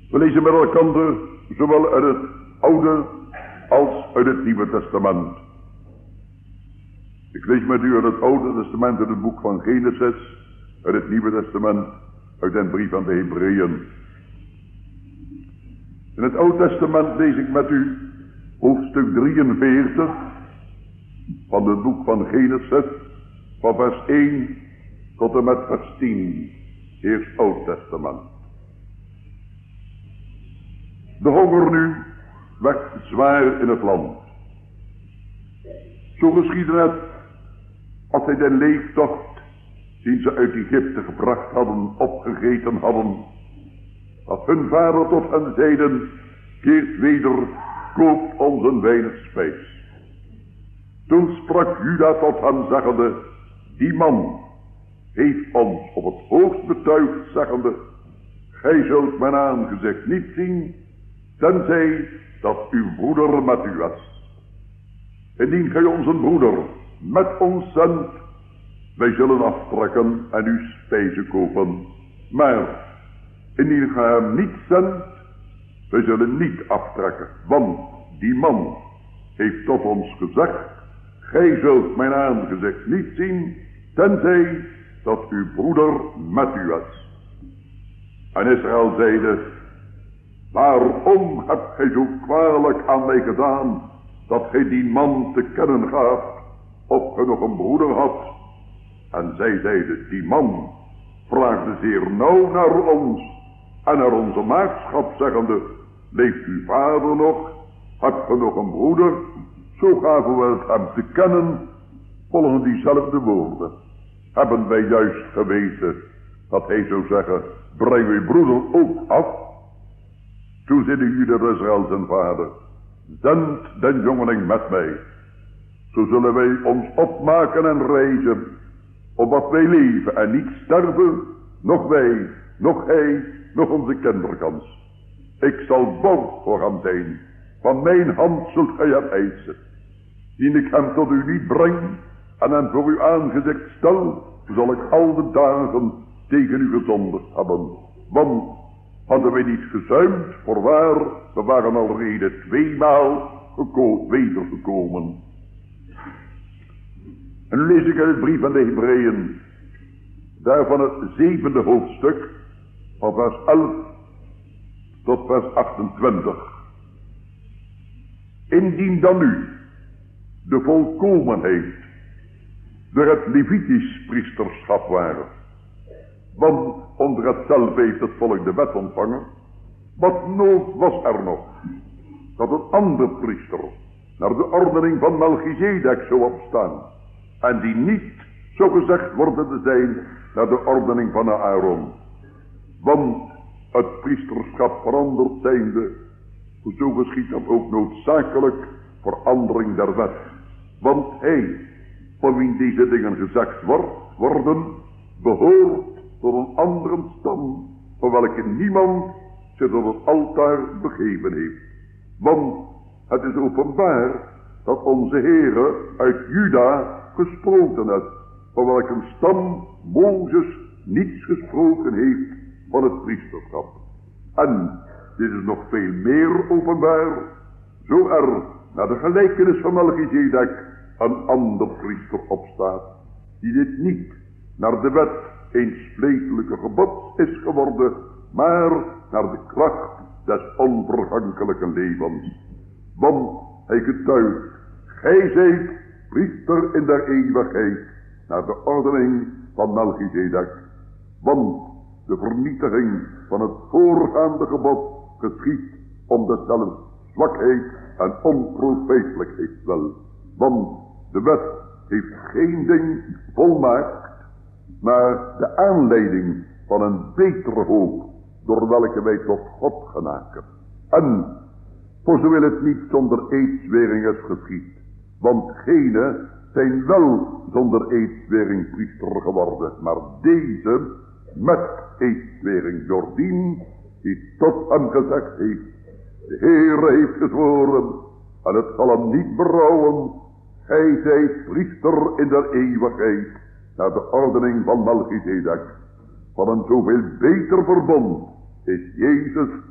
We lezen met elkaar zowel uit het Oude als uit het Nieuwe Testament. Ik lees met u uit het Oude Testament uit het boek van Genesis, uit het Nieuwe Testament uit den brief aan de Hebreeën. In het Oude Testament lees ik met u hoofdstuk 43 van het boek van Genesis, van vers 1 tot en met vers 10. Eerst Oud Testament. De honger nu werd zwaar in het land. Zo geschiedde het als zij de leeftocht die ze uit Egypte gebracht hadden, opgegeten hadden, dat hun vader tot hen zeiden, keert weder, koopt ons een weinig spijs. Toen sprak Juda tot hen zeggende, die man heeft ons op het hoogst betuigd, zeggende, gij zult mijn aangezicht niet zien, tenzij dat uw broeder met u was. Indien gij onze broeder met ons zendt, wij zullen aftrekken en u spijzen kopen. Maar indien gij hem niet zendt, wij zullen niet aftrekken. Want die man heeft tot ons gezegd, gij zult mijn aangezicht niet zien, tenzij dat uw broeder met u was. En Israël zeide, waarom hebt gij zo kwalijk aan mij gedaan, dat gij die man te kennen gaaft, of gij nog een broeder had? En zij zeiden, die man vraagde zeer nauw naar ons en naar onze maagschap, zeggende, leeft uw vader nog? Hebt gij nog een broeder? Zo gaven we het hem te kennen, volgens diezelfde woorden. Hebben wij juist geweten dat hij zou zeggen, breng uw broeder ook af? Toen zeide Juda Israël zijn vader, zend den jongeling met mij. Zo zullen wij ons opmaken en reizen, opdat wij leven en niet sterven, nog wij, nog hij, nog onze kinderkans. Ik zal bang voor hem zijn, van mijn hand zult gij hem eisen. Dien ik hem tot u niet breng en hem voor uw aangezicht stel, zal ik al de dagen tegen u gezondigd hebben. Want hadden wij niet gezuimd, voorwaar, we waren alreeds 2 maal wedergekomen. En nu lees ik uit het brief aan de Hebreeën, daarvan het 7e hoofdstuk, van vers 11 tot vers 28. Indien dan nu de volkomenheid door het Levitisch priesterschap waren, want onder hetzelfde heeft het volk de wet ontvangen, wat nood was er nog dat een ander priester naar de ordening van Melchizedek zou opstaan, en die niet zo gezegd worden te zijn naar de ordening van Aaron. Want het priesterschap veranderd zijnde, zo geschiedt dat ook noodzakelijk verandering der wet. Want hij, van wie deze dingen gezegd worden, behoort tot een andere stam, van welke niemand zich tot het altaar begeven heeft. Want het is openbaar dat onze Heere uit Juda gesproken heeft, van welke stam Mozes niets gesproken heeft van het priesterschap. En dit is nog veel meer openbaar, zo er naar de gelijkenis van Melchizedek een ander priester opstaat, die dit niet naar de wet een spletelijke gebod is geworden, maar naar de kracht des onvergankelijke levens. Want hij getuigt, gij zijt priester in der eeuwigheid, naar de ordening van Melchizedek. Want de vernietiging van het voorgaande gebod geschiedt om deszelfs zwakheid en onprofeetelijkheid wel. Want de wet heeft geen ding volmaakt, maar de aanleiding van een betere hoop, door welke wij tot God genaken. En voor zo wil het niet zonder eedzwering is geschied, want gene zijn wel zonder eedzwering priester geworden, maar deze met eedzwering doordien die tot hem gezegd heeft, de Heere heeft gezworen en het zal hem niet berouwen, gij zijt priester in der eeuwigheid, naar de ordening van Melchizedek. Van een zoveel beter verbond is Jezus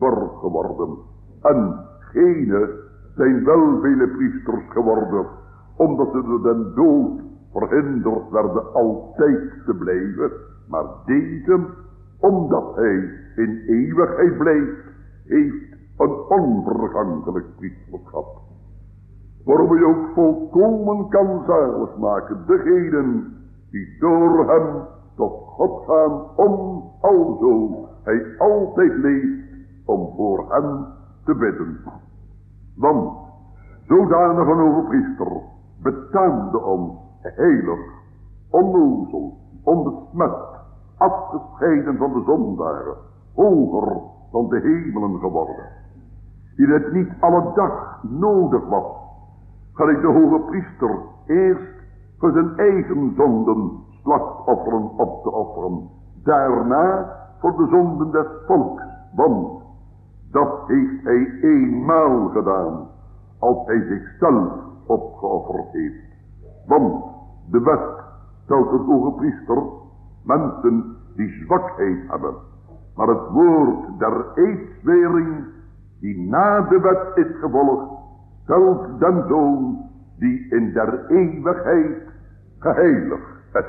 borg geworden. En gene zijn wel vele priesters geworden, omdat ze door den dood verhinderd werden altijd te blijven. Maar deze, omdat hij in eeuwigheid blijft, heeft een onvergankelijk priesterschap. Waarmee je ook volkomen kan zalig maken degenen die door hem tot God gaan, om alzo hij altijd leeft om voor hem te bidden. Want zodanig een overpriester betaamde ons heilig, onnozel, onbesmet, afgescheiden van de zondaren, hoger dan de hemelen geworden, die het niet alle dag nodig was, gelijk de hoge priester eerst voor zijn eigen zonden slachtofferen op te offeren, daarna voor de zonden des volks, want dat heeft hij eenmaal gedaan, als hij zichzelf opgeofferd heeft. Want de wet stelt het hoge priester mensen die zwakheid hebben, maar het woord der eedswering die na de wet is gevolgd, stelt den zoon die in der eeuwigheid geheiligd is.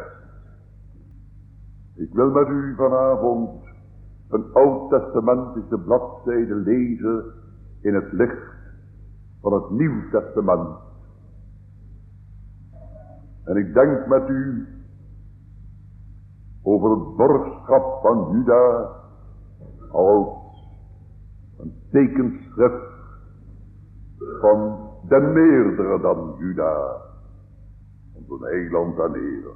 Ik wil met u vanavond een oud-testamentische bladzijde lezen in het licht van het Nieuw Testament. En ik denk met u over het borgschap van Juda als een tekenschrift van den meerdere dan Juda, onze heiland en Heer.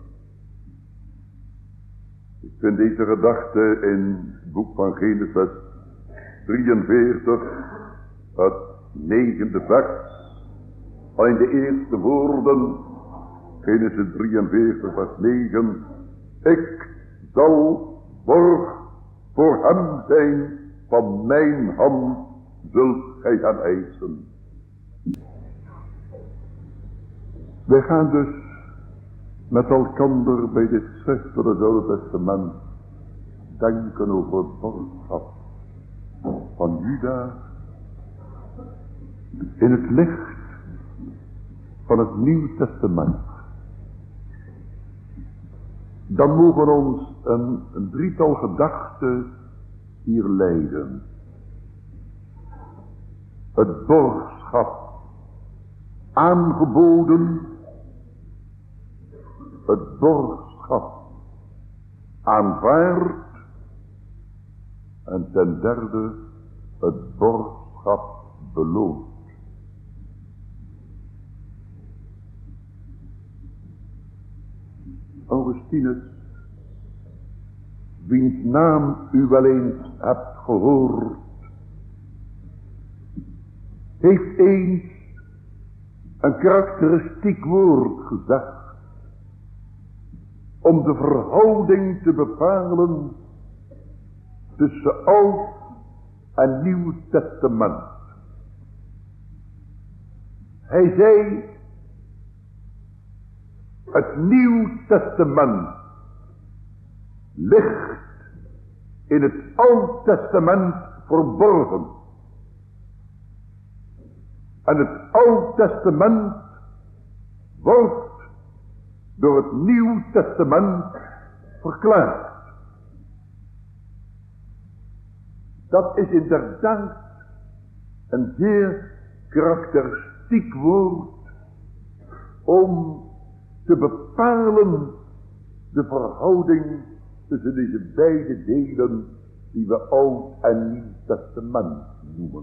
Ik vind deze gedachte in het boek van Genesis 43, het 9e vers, al in de eerste woorden, Genesis 43 vers 9, ik zal borg voor hem zijn, van mijn hand zult gij hem eisen. Wij gaan dus met elkander bij dit schrift van het Oude Testament denken over het borgschap van Juda in het licht van het Nieuw Testament. Dan mogen ons een drietal gedachten hier leiden. Het borgschap aangeboden, het borgschap aanvaard en ten derde het borgschap beloond. Augustinus, wiens naam u wel eens hebt gehoord, heeft eens een karakteristiek woord gezegd om de verhouding te bepalen tussen Oud en Nieuw Testament. Hij zei, het Nieuw Testament ligt in het Oud Testament verborgen. En het Oud Testament wordt door het Nieuw Testament verklaard. Dat is inderdaad een zeer karakteristiek woord om te bepalen de verhouding tussen deze beide delen die we Oud en Nieuw Testament noemen.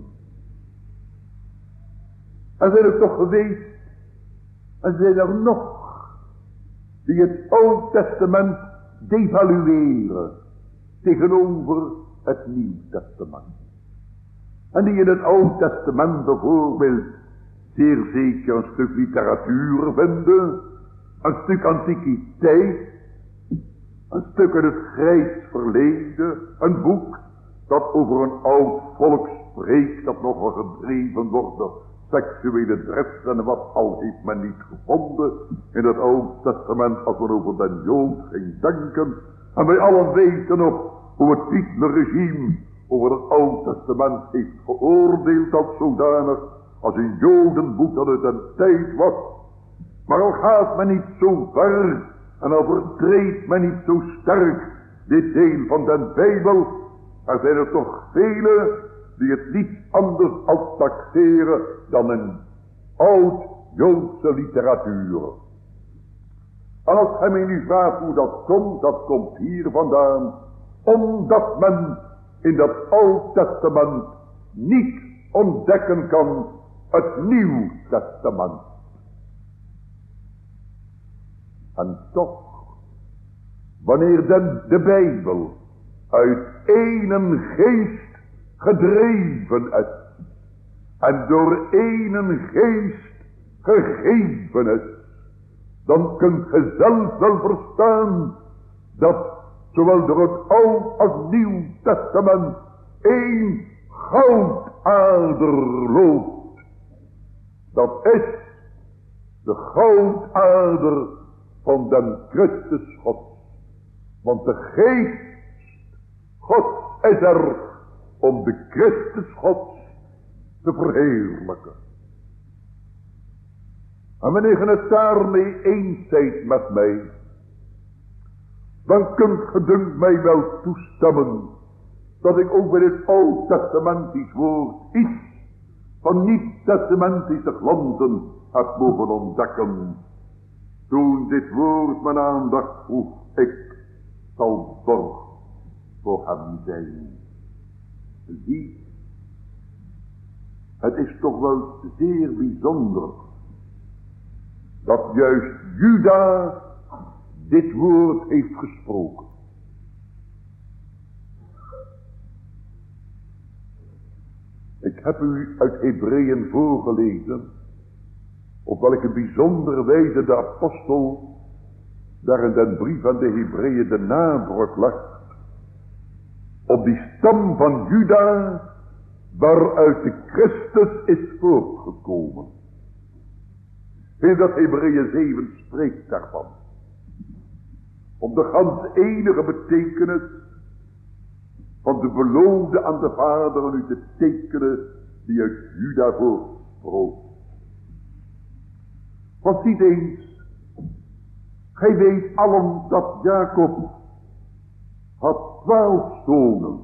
Er zijn er toch geweest, en zijn er nog, die het Oud Testament devalueren tegenover het Nieuw Testament. En die in het Oud Testament bijvoorbeeld zeer zeker een stuk literatuur vinden, een stuk antiquiteit, een stuk uit het grijs verleden, een boek dat over een oud volk spreekt dat nog wel gedreven wordt door seksuele drift en wat al heeft men niet gevonden in het Oude Testament als men over den Jood ging denken. En wij allen weten nog hoe het Hitlerregime over het Oude Testament heeft geoordeeld als zodanig, als een Jodenboek dat het een tijd was. Maar al gaat men niet zo ver en al vertreedt men niet zo sterk dit deel van de Bijbel, er zijn er toch velen die het niet anders als taxeren dan een oud-Joodse literatuur. En als hij mij nu vraagt hoe dat komt hier vandaan, omdat men in dat Oud Testament niet ontdekken kan het Nieuw Testament. En toch, wanneer de Bijbel uit één geest gedreven is en door één geest gegeven is, dan kunt ge zelf wel verstaan dat zowel door het Oud als Nieuw Testament één goudader loopt. Dat is de goudader van den Christus God. Want de geest God is er om de Christus God te verheerlijken. En wanneer je het daarmee eens zijt met mij, dan kunt ge dunkt mij wel toestemmen dat ik ook bij dit oud-testamentisch woord iets van niet-testamentische glanzen heb mogen ontdekken. Toen dit woord mijn aandacht vroeg, ik zal borg voor hem zijn. Zie, het is toch wel zeer bijzonder dat juist Juda dit woord heeft gesproken. Ik heb u uit Hebreeën voorgelezen op welke bijzondere wijze de apostel daar in den brief aan de Hebreeën de nadruk legt op die stam van Juda waaruit de Christus is voortgekomen. In dat Hebreeën 7 spreekt daarvan. Om de gans enige betekenis van de belofte aan de Vader nu te tekenen die uit Juda voortsproot. Want ziet eens, gij weet allen dat Jacob had 12 zonen.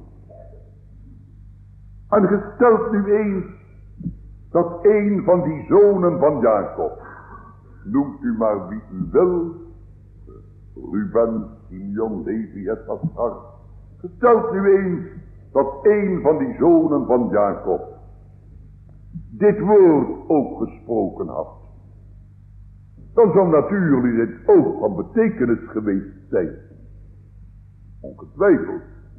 En gesteld nu eens dat een van die zonen van Jacob, noemt u maar wie u wil, Ruben, Simeon, Levi, Issachar. Gesteld nu eens dat een van die zonen van Jacob dit woord ook gesproken had. Dan zou natuurlijk dit ook van betekenis geweest zijn. Ongetwijfeld.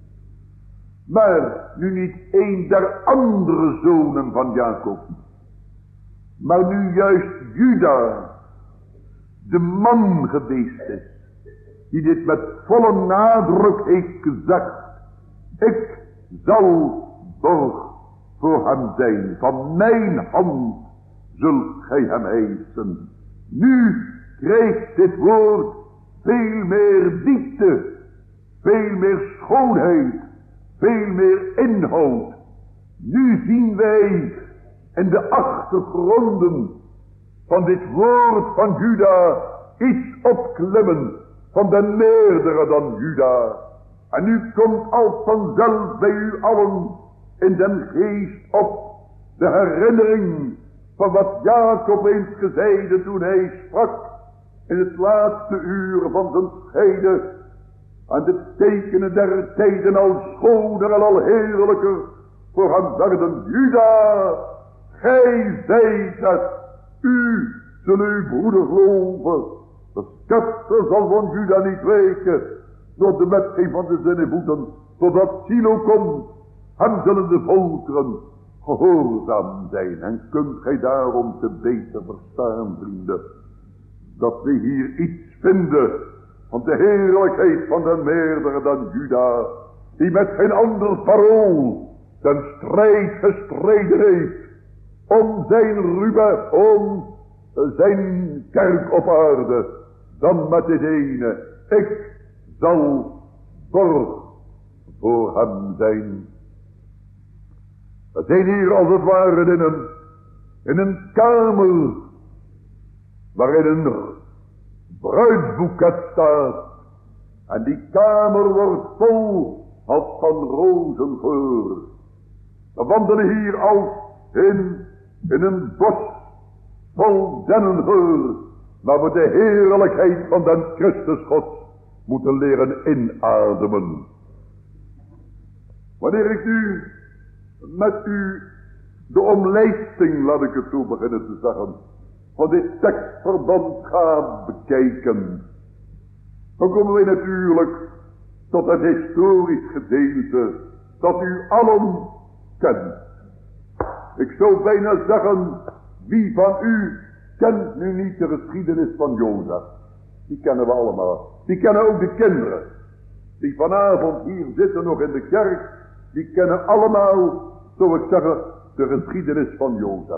Maar nu niet een der andere zonen van Jacob, maar nu juist Juda, de man geweest is, die dit met volle nadruk heeft gezegd. Ik zal borg voor hem zijn. Van mijn hand zult gij hem eisen. Nu krijgt dit woord veel meer diepte, veel meer schoonheid, veel meer inhoud. Nu zien wij in de achtergronden van dit woord van Juda iets opklimmen van de meerdere dan Juda. En nu komt als vanzelf bij u allen in den geest op de herinnering van wat Jacob eens gezeide toen hij sprak in het laatste uur van zijn scheiden. En de tekenen der tijden al schoner en al heerlijker voor hem werden. Juda, gij zijt het, u zult uw broeder geloven. De scepter zal van Juda niet wijken, door de wetgeving van de zinnen voeten, totdat Silo komt, hem zullen de volkeren gehoorzaam zijn. En kunt gij daarom te beter verstaan, vrienden, dat we hier iets vinden van de heerlijkheid van de meerdere dan Juda, die met geen ander parool den strijd gestreden heeft om zijn Ruben, om zijn kerk op aarde, dan met dit ene: ik zal borg voor hem zijn. We zijn hier als het ware in een kamer waarin een bruidsboeket staat. En die kamer wordt vol als van rozengeur. We wandelen hier als in een bos vol dennengeur, waar we de heerlijkheid van den Christus God moeten leren inademen. Wanneer ik nu met u de omlijsting, laat ik het zo beginnen te zeggen, van dit tekstverband ga bekijken, dan komen wij natuurlijk tot het historisch gedeelte dat u allen kent. Ik zou bijna zeggen, wie van u kent nu niet de geschiedenis van Jozef? Die kennen we allemaal. Die kennen ook de kinderen. Die vanavond hier zitten nog in de kerk, die kennen allemaal, zou ik zeggen, de geschiedenis van Jozef.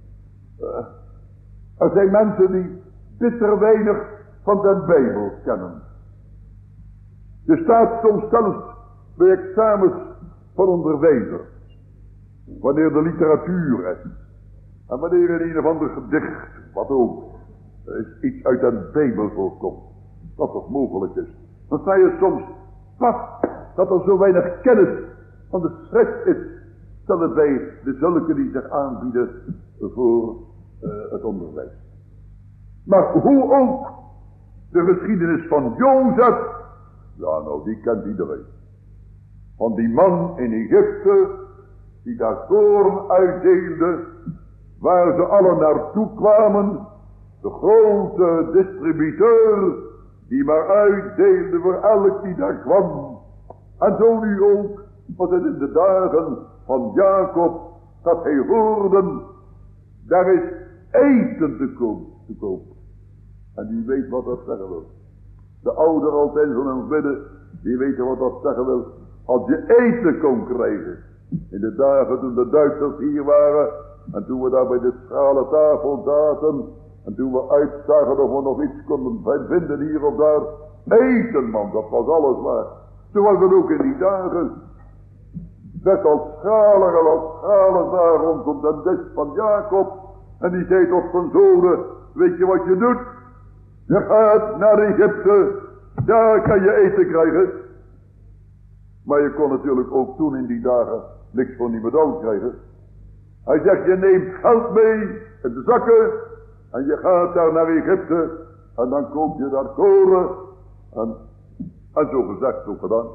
Er zijn mensen die bitter weinig van de Bijbel kennen. Er staat soms zelfs bij examens van onderwijzers, wanneer de literatuur is, en wanneer in een of ander gedicht, wat ook, iets uit de Bijbel voorkomt, dat dat mogelijk is, dan sta je soms vast dat er zo weinig kennis van de schrift is, zelfs bij de zulke die zich aanbieden voor het onderwijs. Maar hoe ook de geschiedenis van Jozef, ja nou die kent iedereen. Van die man in Egypte, die daar koren uitdeelde, waar ze allen naartoe kwamen, de grote distributeur, die maar uitdeelde voor elk die daar kwam. En zo nu ook, was het in de dagen van Jacob, dat hij hoorde, daar is eten te koop. En die weet wat dat zeggen wil. De ouder altijd zo'n midden, die weten wat dat zeggen wil. Als je eten kon krijgen. In de dagen toen de Duitsers hier waren, en toen we daar bij de schrale tafel zaten, en toen we uitzagen of we nog iets konden vinden hier of daar. Eten man, dat was alles waar. Zo was het ook in die dagen. Werd als schalen daar rondom de dis van Jacob. En die zei tot zijn zonen, weet je wat je doet? Je gaat naar Egypte, daar kan je eten krijgen. Maar je kon natuurlijk ook toen in die dagen niks van die medaal krijgen. Hij zegt, je neemt geld mee in de zakken en je gaat daar naar Egypte en dan koop je daar koren en zo gezegd, zo gedaan.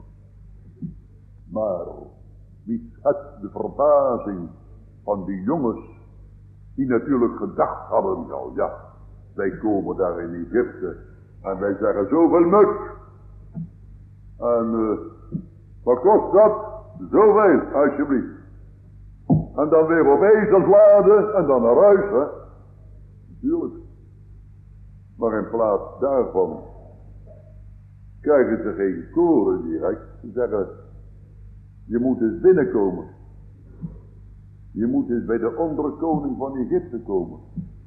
Maar wie schetst de verbazing van die jongens die natuurlijk gedacht hadden, nou ja, wij komen daar in Egypte en wij zeggen zoveel muk. En wat kost dat? Zoveel, alsjeblieft. En dan weer op ezels laden en dan naar huis, hè. Natuurlijk. Maar in plaats daarvan krijgen ze geen koren direct. Ze zeggen, je moet eens binnenkomen. Je moet eens bij de onderkoning van Egypte komen.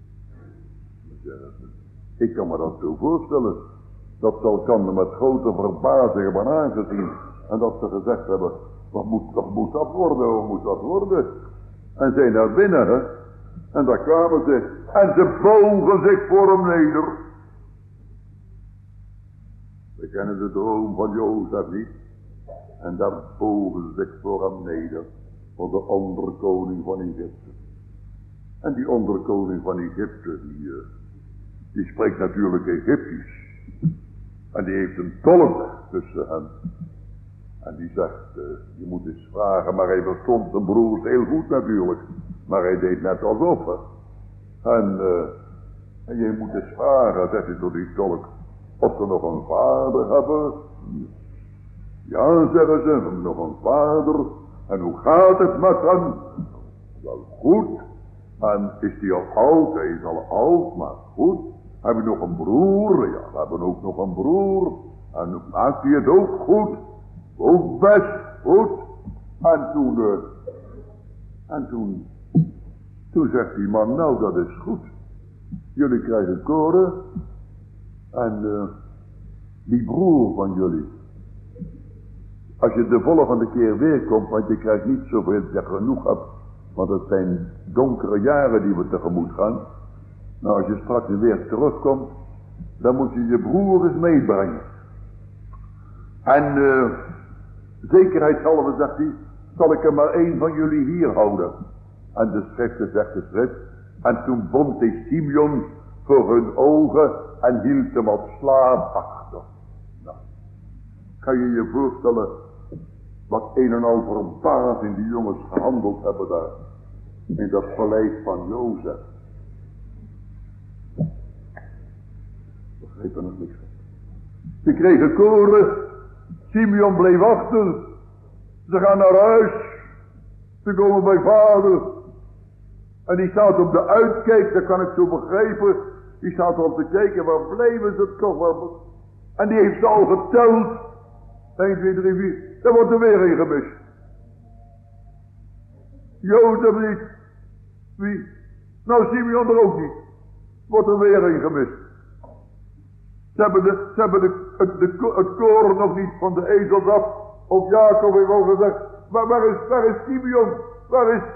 Ik kan me dat zo voorstellen. Dat zal kan met grote verbazing hebben aangezien. En dat ze gezegd hebben, wat moet dat worden? En zij naar binnen, hè. En daar kwamen ze. En ze bogen zich voor hem neder. We kennen de droom van Jozef niet. En daar bogen ze zich voor hem neder. Voor de onderkoning van Egypte. En die onderkoning van Egypte, die spreekt natuurlijk Egyptisch. En die heeft een tolk tussen hen. En die zegt, je moet eens vragen, maar hij verstond zijn broers heel goed natuurlijk. Maar hij deed net alsof, hè. En je moet eens vragen, zegt hij tot die tolk, of ze nog een vader hebben. Ja, zeggen ze, we hebben nog een vader. En hoe gaat het met hem? Wel goed. En is hij al oud? Hij is al oud, maar goed. Hebben we nog een broer? Ja, we hebben ook nog een broer. En maakt hij het ook goed? Ook best goed. En toen zegt die man, nou dat is goed. Jullie krijgen koren. En die broer van jullie. Als je de volgende keer weer komt, want je krijgt niet zoveel als je genoeg hebt, want het zijn donkere jaren die we tegemoet gaan. Nou, als je straks weer terugkomt, dan moet je je broer eens meebrengen. En zekerheidshalve, zegt hij, zal ik er maar één van jullie hier houden. En de schrift zegt de schrift. En toen bond hij Simeon voor hun ogen en hield hem op slaaf achter. Nou, kan je je voorstellen wat een en al verbazing die jongens gehandeld hebben daar. In dat paleis van Jozef. Begreep er nog niks van. Ze kregen koren. Simeon bleef achter. Ze gaan naar huis. Ze komen bij vader. En die staat op de uitkijk, dat kan ik zo begrijpen. Die staat op te kijken, waar bleven ze toch wel. En die heeft ze al geteld. 1, 2, 3, 4. Daar wordt er weer een gemist. Jozef niet. Wie? Nou, Simeon er ook niet. Wordt er weer een gemist. Ze hebben het koren nog niet van de ezels af. Of Jacob heeft al gezegd, waar is Simeon? Waar is...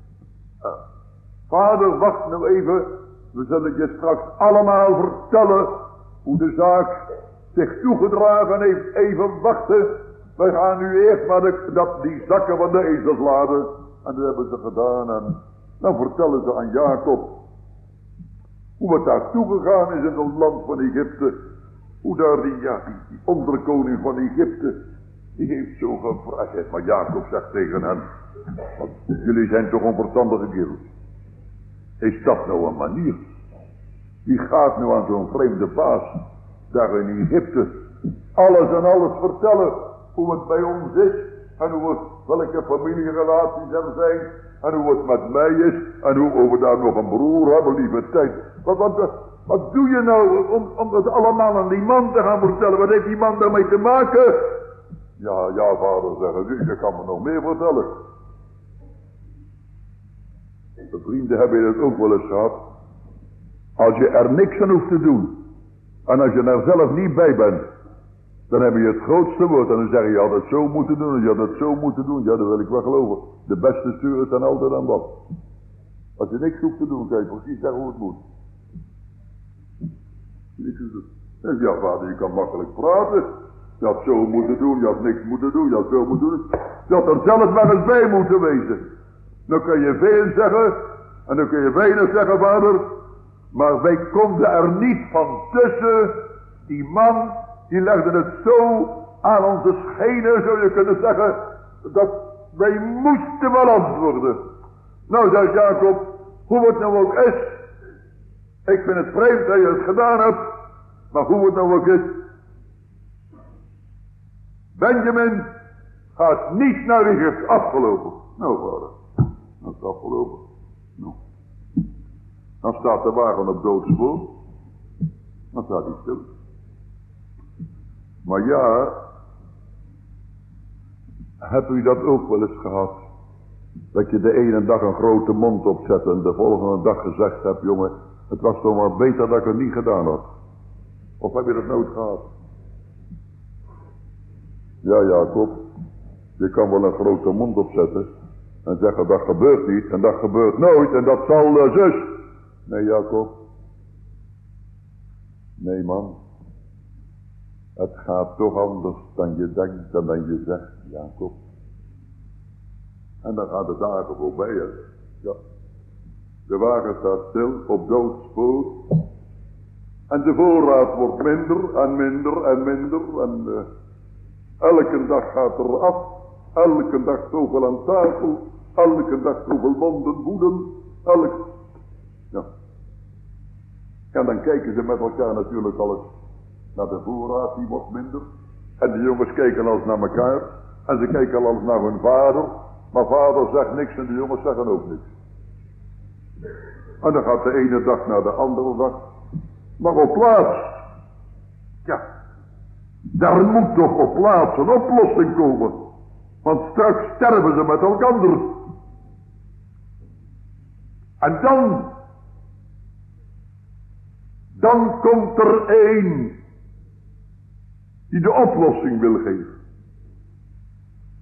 Vader, wacht nou even. We zullen je straks allemaal vertellen hoe de zaak zich toegedragen heeft. Even wachten. Wij gaan nu eerst maar die zakken van de ezels laden. En dat hebben ze gedaan. En dan vertellen ze aan Jacob hoe het daar toegegaan is in het land van Egypte. Hoe daar die onderkoning van Egypte, die heeft zo gevraagd. Maar Jacob zegt tegen hen, want jullie zijn toch onverstandige kerels. Is dat nou een manier? Die gaat nu aan zo'n vreemde baas, daar in Egypte, alles en alles vertellen, hoe het bij ons is, en welke familierelaties er zijn, en hoe het met mij is, en hoe we daar nog een broer hebben, lieve tijd. Wat doe je nou om het allemaal aan die man te gaan vertellen? Wat heeft die man daarmee te maken? Ja, vader, zeggen ze, je kan me nog meer vertellen. De vrienden hebben het ook wel eens gehad. Als je er niks aan hoeft te doen, en als je er zelf niet bij bent, dan heb je het grootste woord. En dan zeg je had het zo moeten doen, en je had het zo moeten doen. Ja, dat wil ik wel geloven. De beste sturen zijn altijd aan wat. Als je niks hoeft te doen, kan je precies zeggen hoe het moet. Ja, vader, je kan makkelijk praten. Je had zo moeten doen, je had niks moeten doen, je had zo moeten doen. Je had er zelf maar eens bij moeten wezen. Dan kun je veel zeggen, en dan kun je weinig zeggen, vader. Maar wij konden er niet van tussen. Die man, die legde het zo aan onze schenen, zou je kunnen zeggen, dat wij moesten wel antwoorden. Nou, zegt Jacob, hoe het nou ook is. Ik vind het vreemd dat je het gedaan hebt, maar hoe het nou ook is. Benjamin gaat niet naar Egypte, afgelopen. Nou, vader, dat is afgelopen. Nou. Dan staat de wagen op doodspoor. Dan staat hij stil. Maar ja, heb u dat ook wel eens gehad? Dat je de ene dag een grote mond opzet en de volgende dag gezegd hebt, jongen, het was toch maar beter dat ik het niet gedaan had. Of heb je dat nooit gehad? Ja, Jacob, je kan wel een grote mond opzetten en zeggen dat gebeurt niet en dat gebeurt nooit en dat zal zus. Nee, Jacob. Nee, man. Het gaat toch anders dan je denkt en dan je zegt, Jacob. En dan gaan de dagen voorbij, hè. Ja. De wagen staat stil op doodspoor. En de voorraad wordt minder en minder en minder. En elke dag gaat er af. Elke dag zoveel aan tafel. Elke dag zoveel monden woeden. Ja. En dan kijken ze met elkaar natuurlijk al eens naar de voorraad, die wordt minder. En de jongens kijken al eens naar elkaar. En ze kijken al eens naar hun vader. Maar vader zegt niks en de jongens zeggen ook niks. En dan gaat de ene dag naar de andere dag. Maar op plaats. Ja. Daar moet toch op plaats een oplossing komen. Want straks sterven ze met elkaar. En dan komt er één die de oplossing wil geven.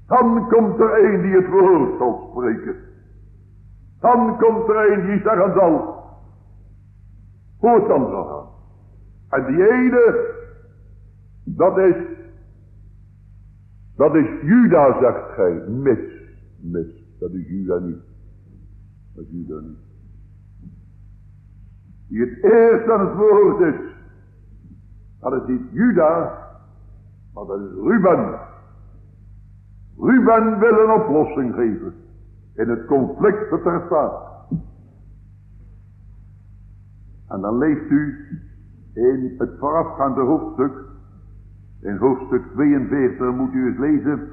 Dan komt er een die het woord zal spreken. Dan komt er een die zeggen zal hoe het dan zal gaan. En die ene, dat is Juda, zegt gij. Mis. Dat is Juda niet. Dat is Juda niet. Die het eerst aan het woord is. Dat is niet Juda, maar dat is Ruben. Ruben wil een oplossing geven in het conflict dat er staat. En dan leest u in het voorafgaande hoofdstuk, in hoofdstuk 42 moet u eens lezen,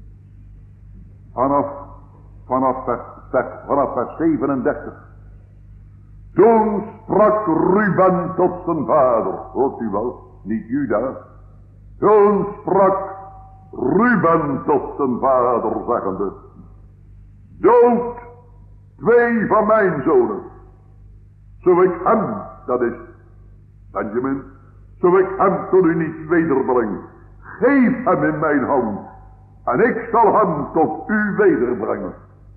vanaf vers 37. Toen sprak Ruben tot zijn vader, hoort u wel, niet Juda. Toen sprak Ruben tot zijn vader, zeggende, dood 2 van mijn zonen, zo ik hem, dat is Benjamin, zo ik hem tot u niet wederbreng. Geef hem in mijn hand, en ik zal hem tot u wederbrengen.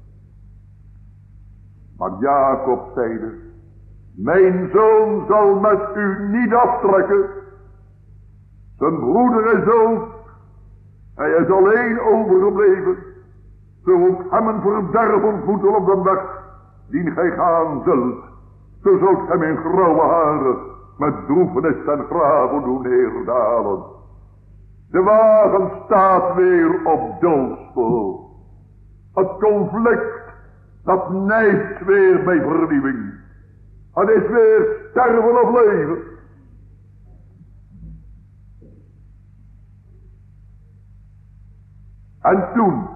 Maar Jacob zeide, mijn zoon zal met u niet aftrekken. Zijn broeder is dood, hij is alleen overgebleven. Zo ook hem een verderf ontmoeten op de weg die gij gaan zult. Zo zult hem in grauwe haren met droefenis en graven doen neerdalen. De wagen staat weer op doodspoor. Het conflict, dat nijgt weer bij vernieuwing. Het is weer sterven of leven. En toen.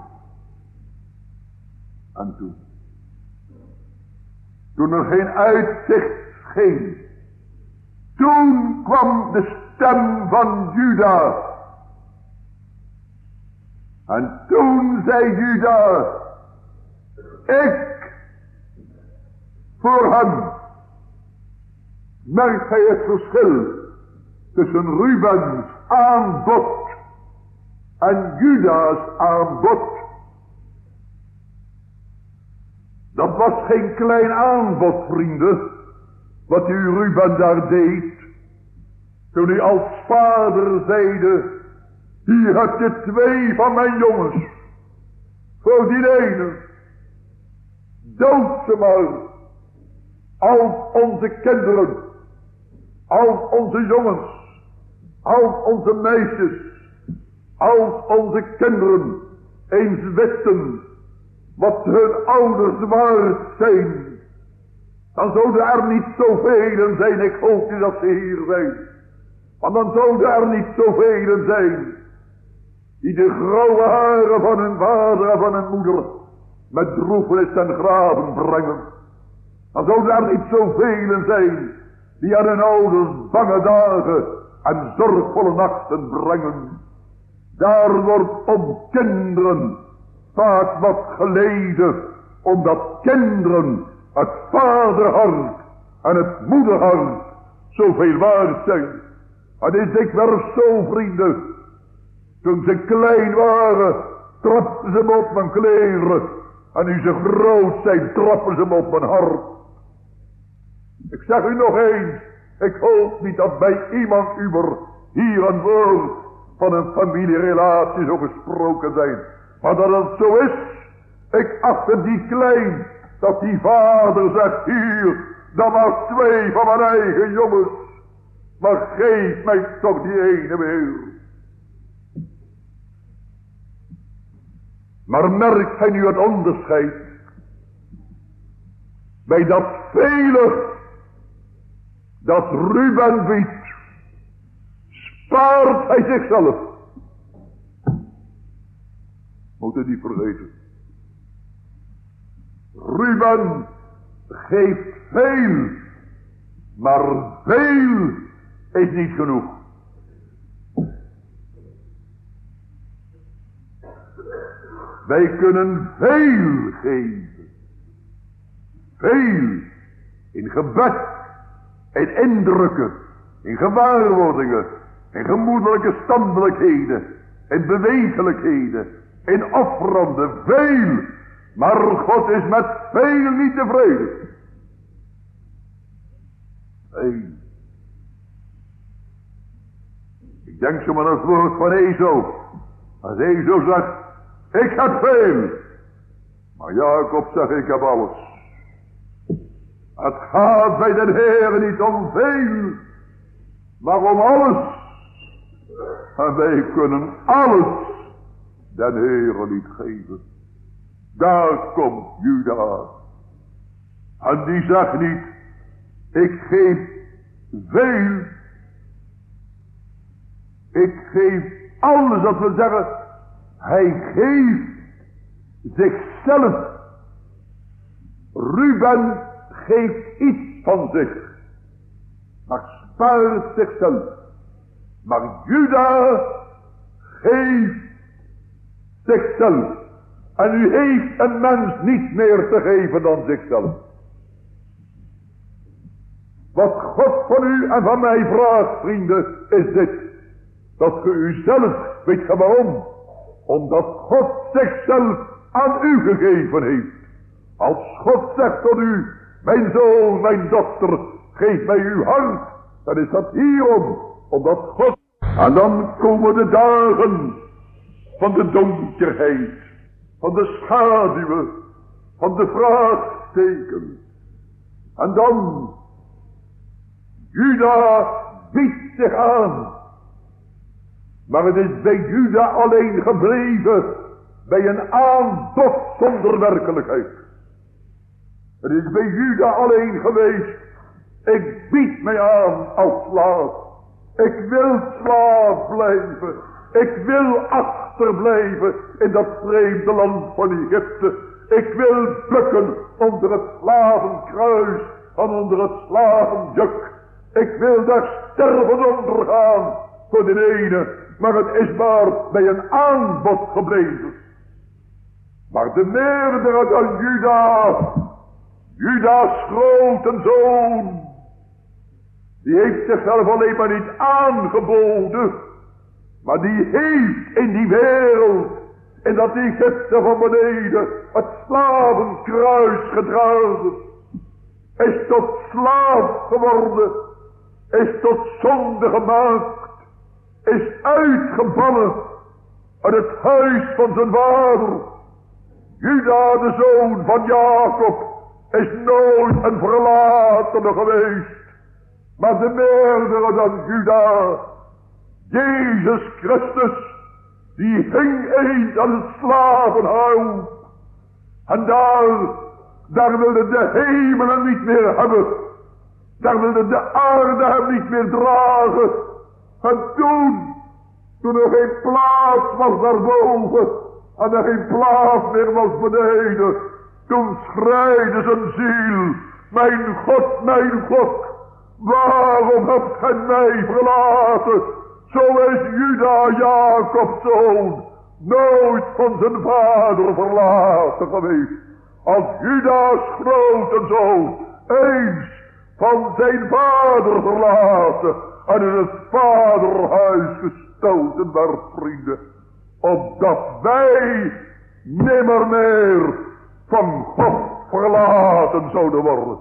Toen er geen uitzicht scheen. Toen kwam de stem van Juda. En toen zei Juda, ik voor hem. Merkt gij het verschil tussen Rubens aanbod en Juda's aanbod? Dat was geen klein aanbod, vrienden, wat u Ruben daar deed, toen u als vader zeide, hier heb je 2 van mijn jongens, voor die ene, dood ze maar, als onze kinderen, als onze jongens, als onze meisjes, als onze kinderen eens wisten wat hun ouders waard zijn, dan zouden er niet zoveel zijn, ik hoop niet dat ze hier zijn, maar dan zouden er niet zoveel zijn, die de grauwe haren van hun vader en van hun moeder met droefenis en graven brengen. Dan zouden er niet zoveel zijn, die aan hun ouders bange dagen en zorgvolle nachten brengen. Daar wordt om kinderen vaak wat geleden, omdat kinderen het vaderhart en het moederhart zoveel waard zijn. Het is dikwijls zo, vrienden, toen ze klein waren, trapten ze me op mijn kleren, en nu ze groot zijn, trappen ze me op mijn hart. Ik zeg u nog eens, ik hoop niet dat bij iemand uwer hier een woord van een familierelatie zo gesproken zijn. Maar dat het zo is, ik acht het niet klein, dat die vader zegt, hier, dan maar 2 van mijn eigen jongens, maar geef mij toch die ene weer. Maar merkt gij nu het onderscheid, bij dat vele, dat Ruben biedt, spaart hij zichzelf. Moet u niet vergeten. Ruben geeft veel, maar veel is niet genoeg. Wij kunnen veel geven. Veel. In gebed. In indrukken. In gewaarwordingen. In gemoedelijke standelijkheden. In bewegelijkheden. in offeranden veel, maar God is met veel niet tevreden. Veel. Ik denk zo maar aan het woord van Ezo. Als Ezo zegt, ik heb veel. Maar Jacob zegt, ik heb alles. Het gaat bij de Heer niet om veel, maar om alles. En wij kunnen alles den Heere niet geven. Daar komt Juda. En die zegt niet, ik geef veel. Ik geef alles, dat wil zeggen, hij geeft zichzelf. Ruben geeft iets van zich, maar spaart zichzelf. Maar Juda geeft zichzelf. En u heeft een mens niet meer te geven dan zichzelf. Wat God van u en van mij vraagt, vrienden, is dit. Dat ge uzelf, weet je waarom? Omdat God zichzelf aan u gegeven heeft. Als God zegt tot u, mijn zoon, mijn dochter, geef mij uw hart, dan is dat hierom, omdat God... En dan komen de dagen van de donkerheid, van de schaduwen, van de vraagteken. En dan, Juda biedt zich aan. Maar het is bij Juda alleen gebleven bij een aanbod zonder werkelijkheid. Het is bij Juda alleen geweest, ik bied mij aan als slaaf. Ik wil slaaf blijven. Ik wil achterblijven in dat vreemde land van Egypte. Ik wil bukken onder het slavenkruis en onder het slavenjuk. Ik wil daar sterven ondergaan voor de ene. Maar het is maar bij een aanbod gebleven. Maar de meerdere dan Juda, Juda's grote zoon, die heeft zichzelf alleen maar niet aangeboden, maar die heeft in die wereld, in dat Egypte van beneden, het slavenkruis gedragen, is tot slaaf geworden, is tot zonde gemaakt, is uitgebannen uit het huis van zijn vader. Juda, de zoon van Jacob, is nooit een verlatene geweest, maar de meerdere dan Juda, Jezus Christus, die hing eens aan het slavenhout. En daar wilde de hemel hem niet meer hebben. Daar wilde de aarde hem niet meer dragen. En toen er geen plaats was daarboven, en er geen plaats meer was beneden, toen schreide zijn ziel, mijn God, waarom hebt gij mij verlaten? Zo is Juda, Jacob's zoon, nooit van zijn vader verlaten geweest. Als Juda's grote zoon eens van zijn vader verlaten en in het vaderhuis gestoten werd, vrienden, opdat wij nimmer meer van God verlaten zouden worden.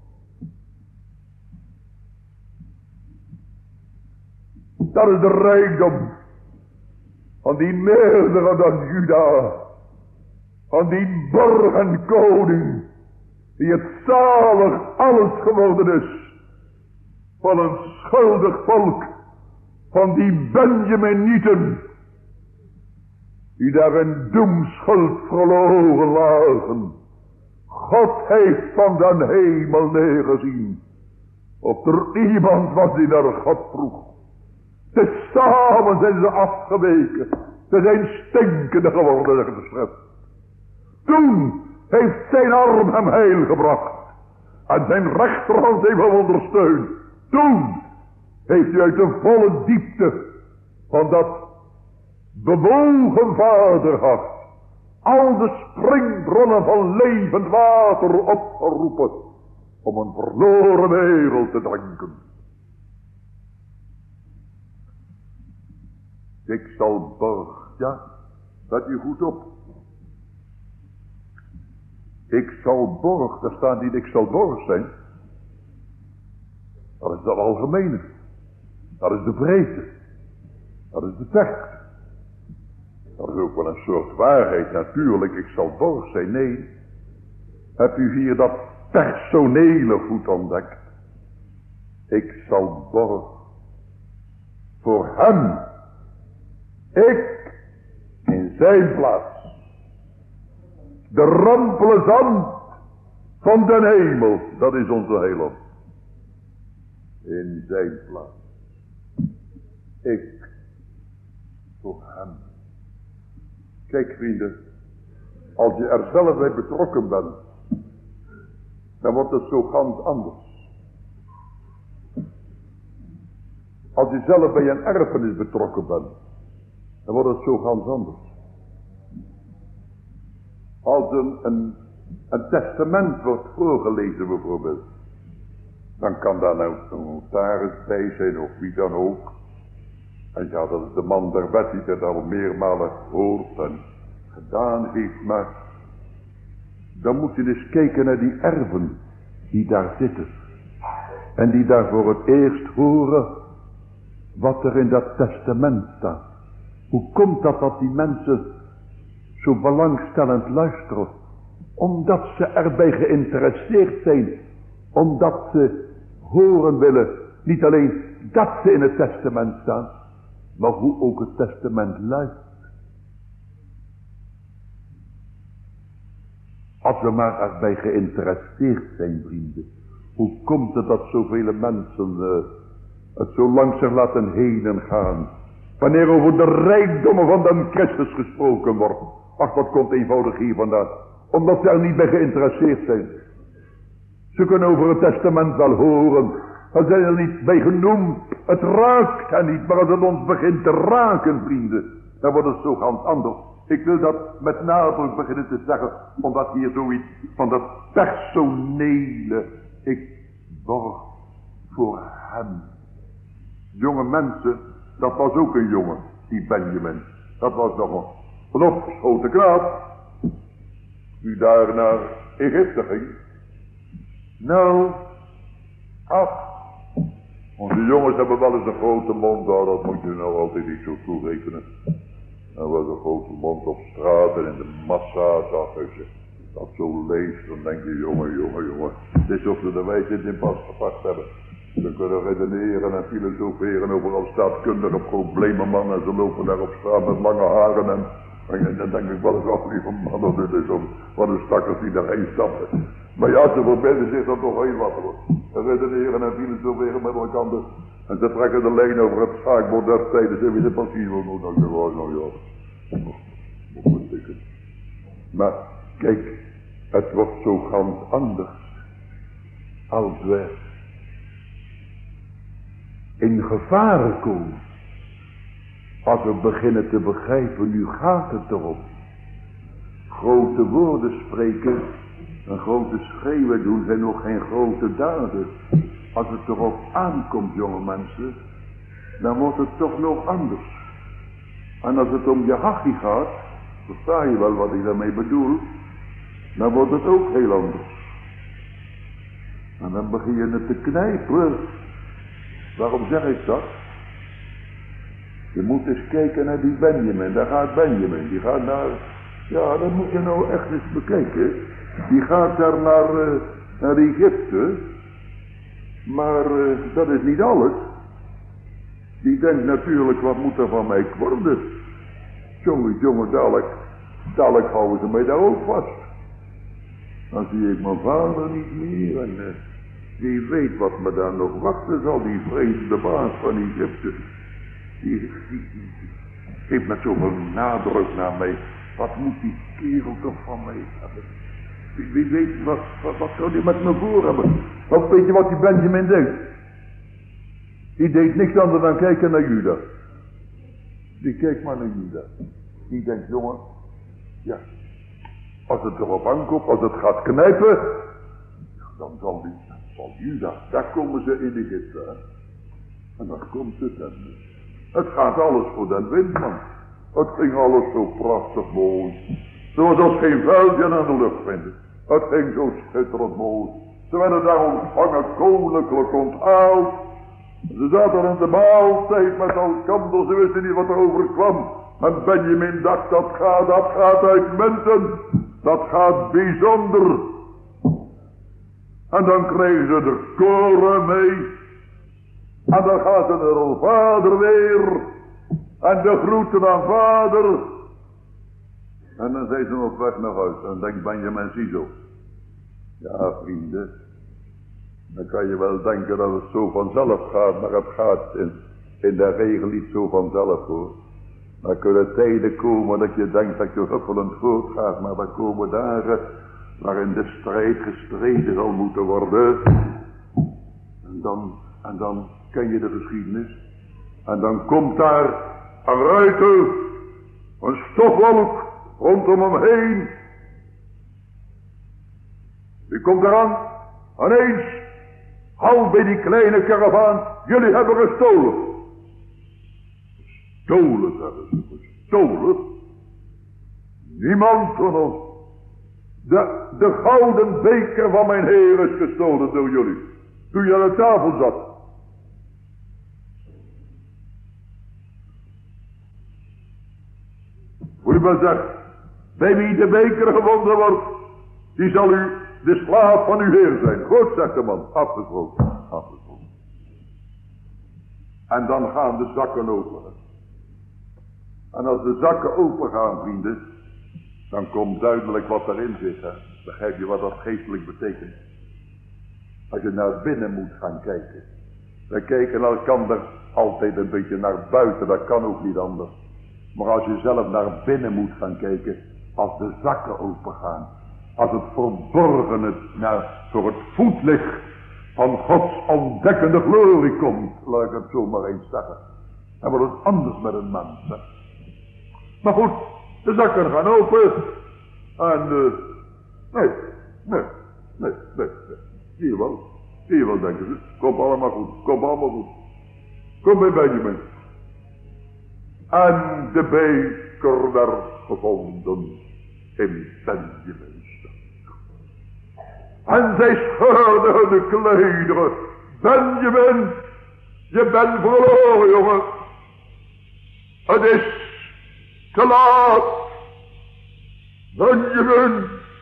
Dat is de rijkdom van die meerdere dan Juda, van die borg en koning, die het zalig alles geworden is, van een schuldig volk, van die Benjaminieten, die daar in doemschuld verloren lagen. God heeft van den hemel neergezien, of er iemand was die naar God vroeg. Tezamen zijn ze afgeweken. Ze zijn stinkende geworden, zegt de schrift. Toen heeft zijn arm hem heil gebracht. En zijn rechterhand heeft hem ondersteund. Toen heeft hij uit de volle diepte van dat bewogen vaderhart al de springbronnen van levend water opgeroepen om een verloren wereld te drinken. Ik zal borg, ja, Let u goed op. Ik zal borg, daar staat niet ik zal borg zijn. Dat is dat algemene. Dat is de breedte. Dat is de tekst. Dat is ook wel een soort waarheid natuurlijk. Ik zal borg zijn. Nee. Hebt u hier dat personele goed ontdekt? Ik zal borg voor hem. Ik in zijn plaats. De rampele zand van den hemel. Dat is onze heiland. In zijn plaats. Ik voor hem. Kijk vrienden. Als je er zelf bij betrokken bent. Dan wordt het zo gans anders. Als je zelf bij een erfenis betrokken bent. Dan wordt het zo gans anders. Als een testament wordt voorgelezen bijvoorbeeld. Dan kan daar nou een notaris bij zijn of wie dan ook. En ja, dat is de man der wet die dat al meermalen hoort en gedaan heeft. Maar dan moet je eens kijken naar die erven die daar zitten. En die daar voor het eerst horen wat er in dat testament staat. Hoe komt dat die mensen zo belangstellend luisteren? Omdat ze erbij geïnteresseerd zijn. Omdat ze horen willen, niet alleen dat ze in het testament staan, maar hoe ook het testament luidt. Als we maar erbij geïnteresseerd zijn, vrienden. Hoe komt het dat zoveel mensen het zo langzaam laten heen en gaan? Wanneer over de rijkdommen van de Christus gesproken wordt. Ach, dat komt eenvoudig hier vandaan. Omdat ze er niet bij geïnteresseerd zijn. Ze kunnen over het testament wel horen. Ze zijn er niet bij genoemd. Het raakt hen niet. Maar als het ons begint te raken, vrienden. Dan wordt het zo ganz anders. Ik wil dat met nadruk beginnen te zeggen. Omdat hier zoiets van dat personele. Ik borg voor hem. Jonge mensen. Dat was ook een jongen. Die Benjamin. Dat was nog een opgeschoten knaap. Die daar naar Egypte ging. Nou, ach, onze jongens hebben wel eens een grote mond, dat moet je nou altijd niet zo toerekenen. Er was een grote mond op straat en in de massa zag je dat zo leest, dan denk je, jongen, dit is of ze de wijsheid in pas gepakt hebben. Ze kunnen redeneren en filosoferen over al staatkundige problemen, man, en ze lopen daar op straat met lange haren en dan denk ik wel eens af, lieve man, dit is wat een stakkers die daarheen stappen. Maar ja, ze verbinden zich dan toch heel wat hoor. Ze redeneren en filosoferen met elkaar. En ze trekken de lijn over het schaakbord der tijden. Ze weten precies wat moet ik nou ja. Maar kijk, het wordt zo gans anders. Als we in gevaren komen. Als we beginnen te begrijpen, nu gaat het erom. Grote woorden spreken. En grote schreeuwen doen zijn nog geen grote daden. Als het erop aankomt, jonge mensen, dan wordt het toch nog anders. En als het om je hachie gaat, versta je wel wat ik daarmee bedoel, dan wordt het ook heel anders. En dan begin je het te knijpen. Waarom zeg ik dat? Je moet eens kijken naar die Benjamin. Daar gaat Benjamin. Die gaat naar... Ja, dat moet je nou echt eens bekijken. Die gaat daar naar Egypte. Maar dat is niet alles. Die denkt natuurlijk, wat moet er van mij worden? Jongen, dadelijk houden ze mij daar ook vast. Dan zie ik mijn vader niet meer. En wie weet wat me daar nog wachten zal. Die vreselijke baas van Egypte. Die geeft met zoveel nadruk naar mij. Wat moet die kerel toch van mij hebben? Wie weet, wat zou die met me voor hebben? Want weet je wat die Benjamin deed? Die deed niks anders dan kijken naar Juda. Die keek maar naar Juda. Die denkt, jongen, ja, als het erop aankomt, als het gaat knijpen, dan zal Juda, daar komen ze in Egypte. En dan komt het en het gaat alles voor den wind, man. Het ging alles zo prachtig mooi. Zoals als geen vuiltje aan de lucht vinden. Het ging zo schitterend mooi. Ze werden daar ontvangen, koninklijk ontaald. Ze zaten aan de maaltijd met elkander, ze wisten niet wat er overkwam. En Benjamin dacht, dat gaat uitmuntend. Dat gaat bijzonder. En dan kregen ze de koren mee. En dan gaat er naar vader weer. En de groeten aan vader. En dan zijn ze op weg naar huis. En dan denkt Benjamin, ziezo. Ja, vrienden. Dan kan je wel denken dat het zo vanzelf gaat. Maar het gaat in de regel niet zo vanzelf, hoor. Er kunnen tijden komen dat je denkt dat je huppelend voortgaat. Maar er komen dagen waarin de strijd gestreden zal moeten worden. En dan ken je de geschiedenis. En dan komt daar een ruiter, een stofwolk rondom hem heen. Wie komt eraan? Ineens, hal bij die kleine karavaan, jullie hebben gestolen. Gestolen, hebben ze, gestolen. Niemand van ons. De gouden beker van mijn heer is gestolen door jullie. Toen je aan de tafel zat. Hoe je maar zegt, bij wie de beker gewonnen wordt, die zal u de slaaf van uw heer zijn. Goed, zegt de man, afgesproken. En dan gaan de zakken open. En als de zakken open gaan, vrienden, dan komt duidelijk wat erin zit. Hè? Begrijp je wat dat geestelijk betekent? Als je naar binnen moet gaan kijken. We kijken elkander altijd een beetje naar buiten, dat kan ook niet anders. Maar als je zelf naar binnen moet gaan kijken, als de zakken open gaan, als het verborgene voor het voetlicht van Gods ontdekkende glorie komt, laat ik het zo maar eens zeggen. Dan wordt het anders met een mens. Hè? Maar goed, de zakken gaan open. En nee. Zie je wel, denken ze. Komt allemaal goed. Kom bij Benjamin. En de beker werd gevonden in Benjamin's zak. En zij scheurden de klederen. Benjamin, je bent verloren, jongen. Het is te laat. Benjamin.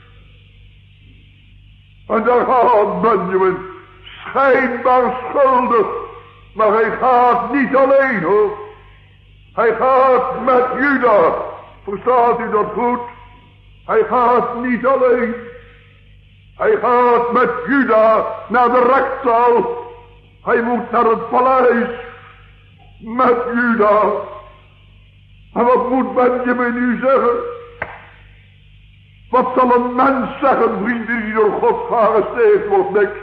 En daar gaat Benjamin. Schijnbaar schuldig. Maar hij gaat niet alleen, hoor. Hij gaat met Juda. Verstaat u dat goed? Hij gaat niet alleen. Hij gaat met Juda naar de rechtszaal. Hij moet naar het paleis. Met Juda. En wat moet Benjamin nu zeggen? Wat zal een mens zeggen, vrienden, die door God gearresteerd wordt? Niks.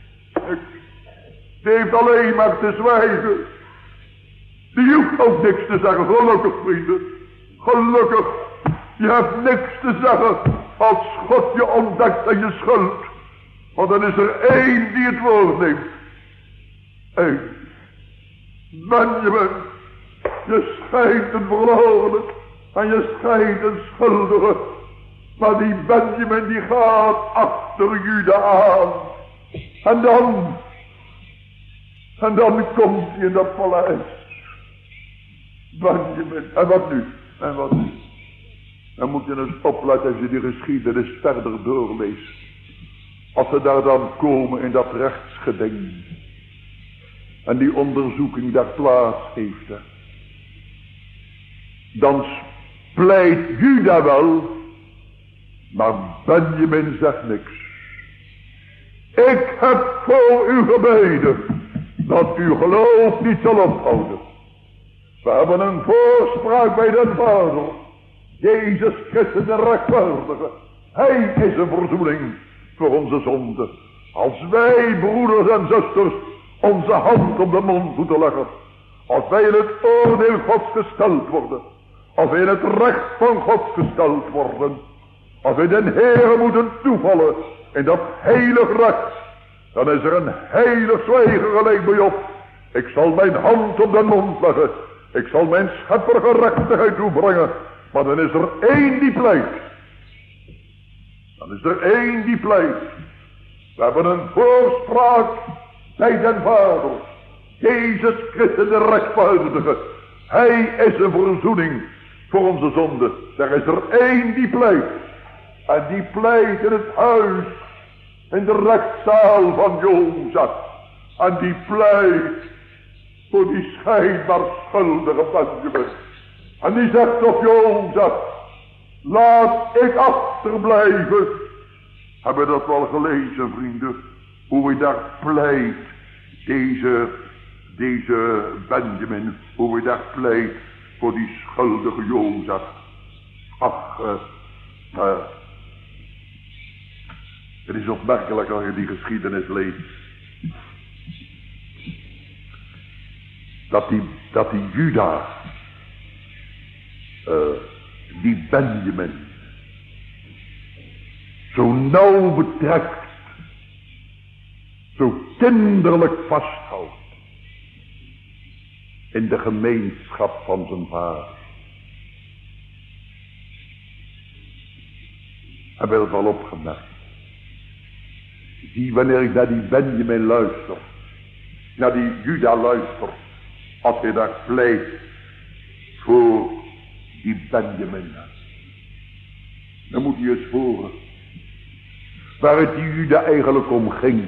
Die heeft alleen maar te zwijgen. Die hoeft ook niks te zeggen, gelukkig, vrienden. Gelukkig. Je hebt niks te zeggen als God je ontdekt aan je schuld. Want dan is er één die het woord neemt. Eén. Benjamin, je schijnt een verlorene en je schijnt een schuldige. Maar die Benjamin die gaat achter Juda aan. En dan komt hij in dat paleis. Benjamin. En wat nu? Dan moet je eens opletten als je die geschiedenis verder doorleest. Als ze daar dan komen in dat rechtsgeding. En die onderzoeking daar plaats heeft. Hè. Dan pleit Juda wel. Maar Benjamin zegt niks. Ik heb voor u gebeden. Dat uw geloof niet zal ophouden. We hebben een voorspraak bij den Vader. Jezus Christus de rechtvaardige. Hij is een verzoening voor onze zonden. Als wij, broeders en zusters, onze hand op de mond moeten leggen. Als wij in het oordeel Gods gesteld worden. Als wij in het recht van God gesteld worden. Als wij den Heere moeten toevallen in dat heilig recht. Dan is er een heilig zwijgen gelijk bij op. Ik zal mijn hand op de mond leggen. Ik zal mijn schepper gerechtigheid toebrengen. Maar dan is er één die pleit. Dan is er één die pleit. We hebben een voorspraak bij den Vader. Jezus Christus de rechtvaardige. Hij is een verzoening voor onze zonde. Er is er één die pleit. En die pleit in het huis. In de rechtszaal van Jozef. En die pleit voor die schijnbaar schuldige Benjamin. En die zegt tot Jozef. Laat ik achterblijven. Hebben we dat wel gelezen, vrienden? Hoe hij daar pleit. Deze Benjamin. Hoe hij daar pleit voor die schuldige Jozef. Ach, het is opmerkelijk als je die geschiedenis leest. Dat die Juda, die Benjamin, zo nauw betrekt, zo kinderlijk vasthoudt in de gemeenschap van zijn vader. Heb je dat al opgemerkt? Zie, wanneer ik naar die Benjamin luister, naar die Juda luister, als hij daar pleit voor die Benjamin, dan moet je eens horen waar het die Juda eigenlijk om ging.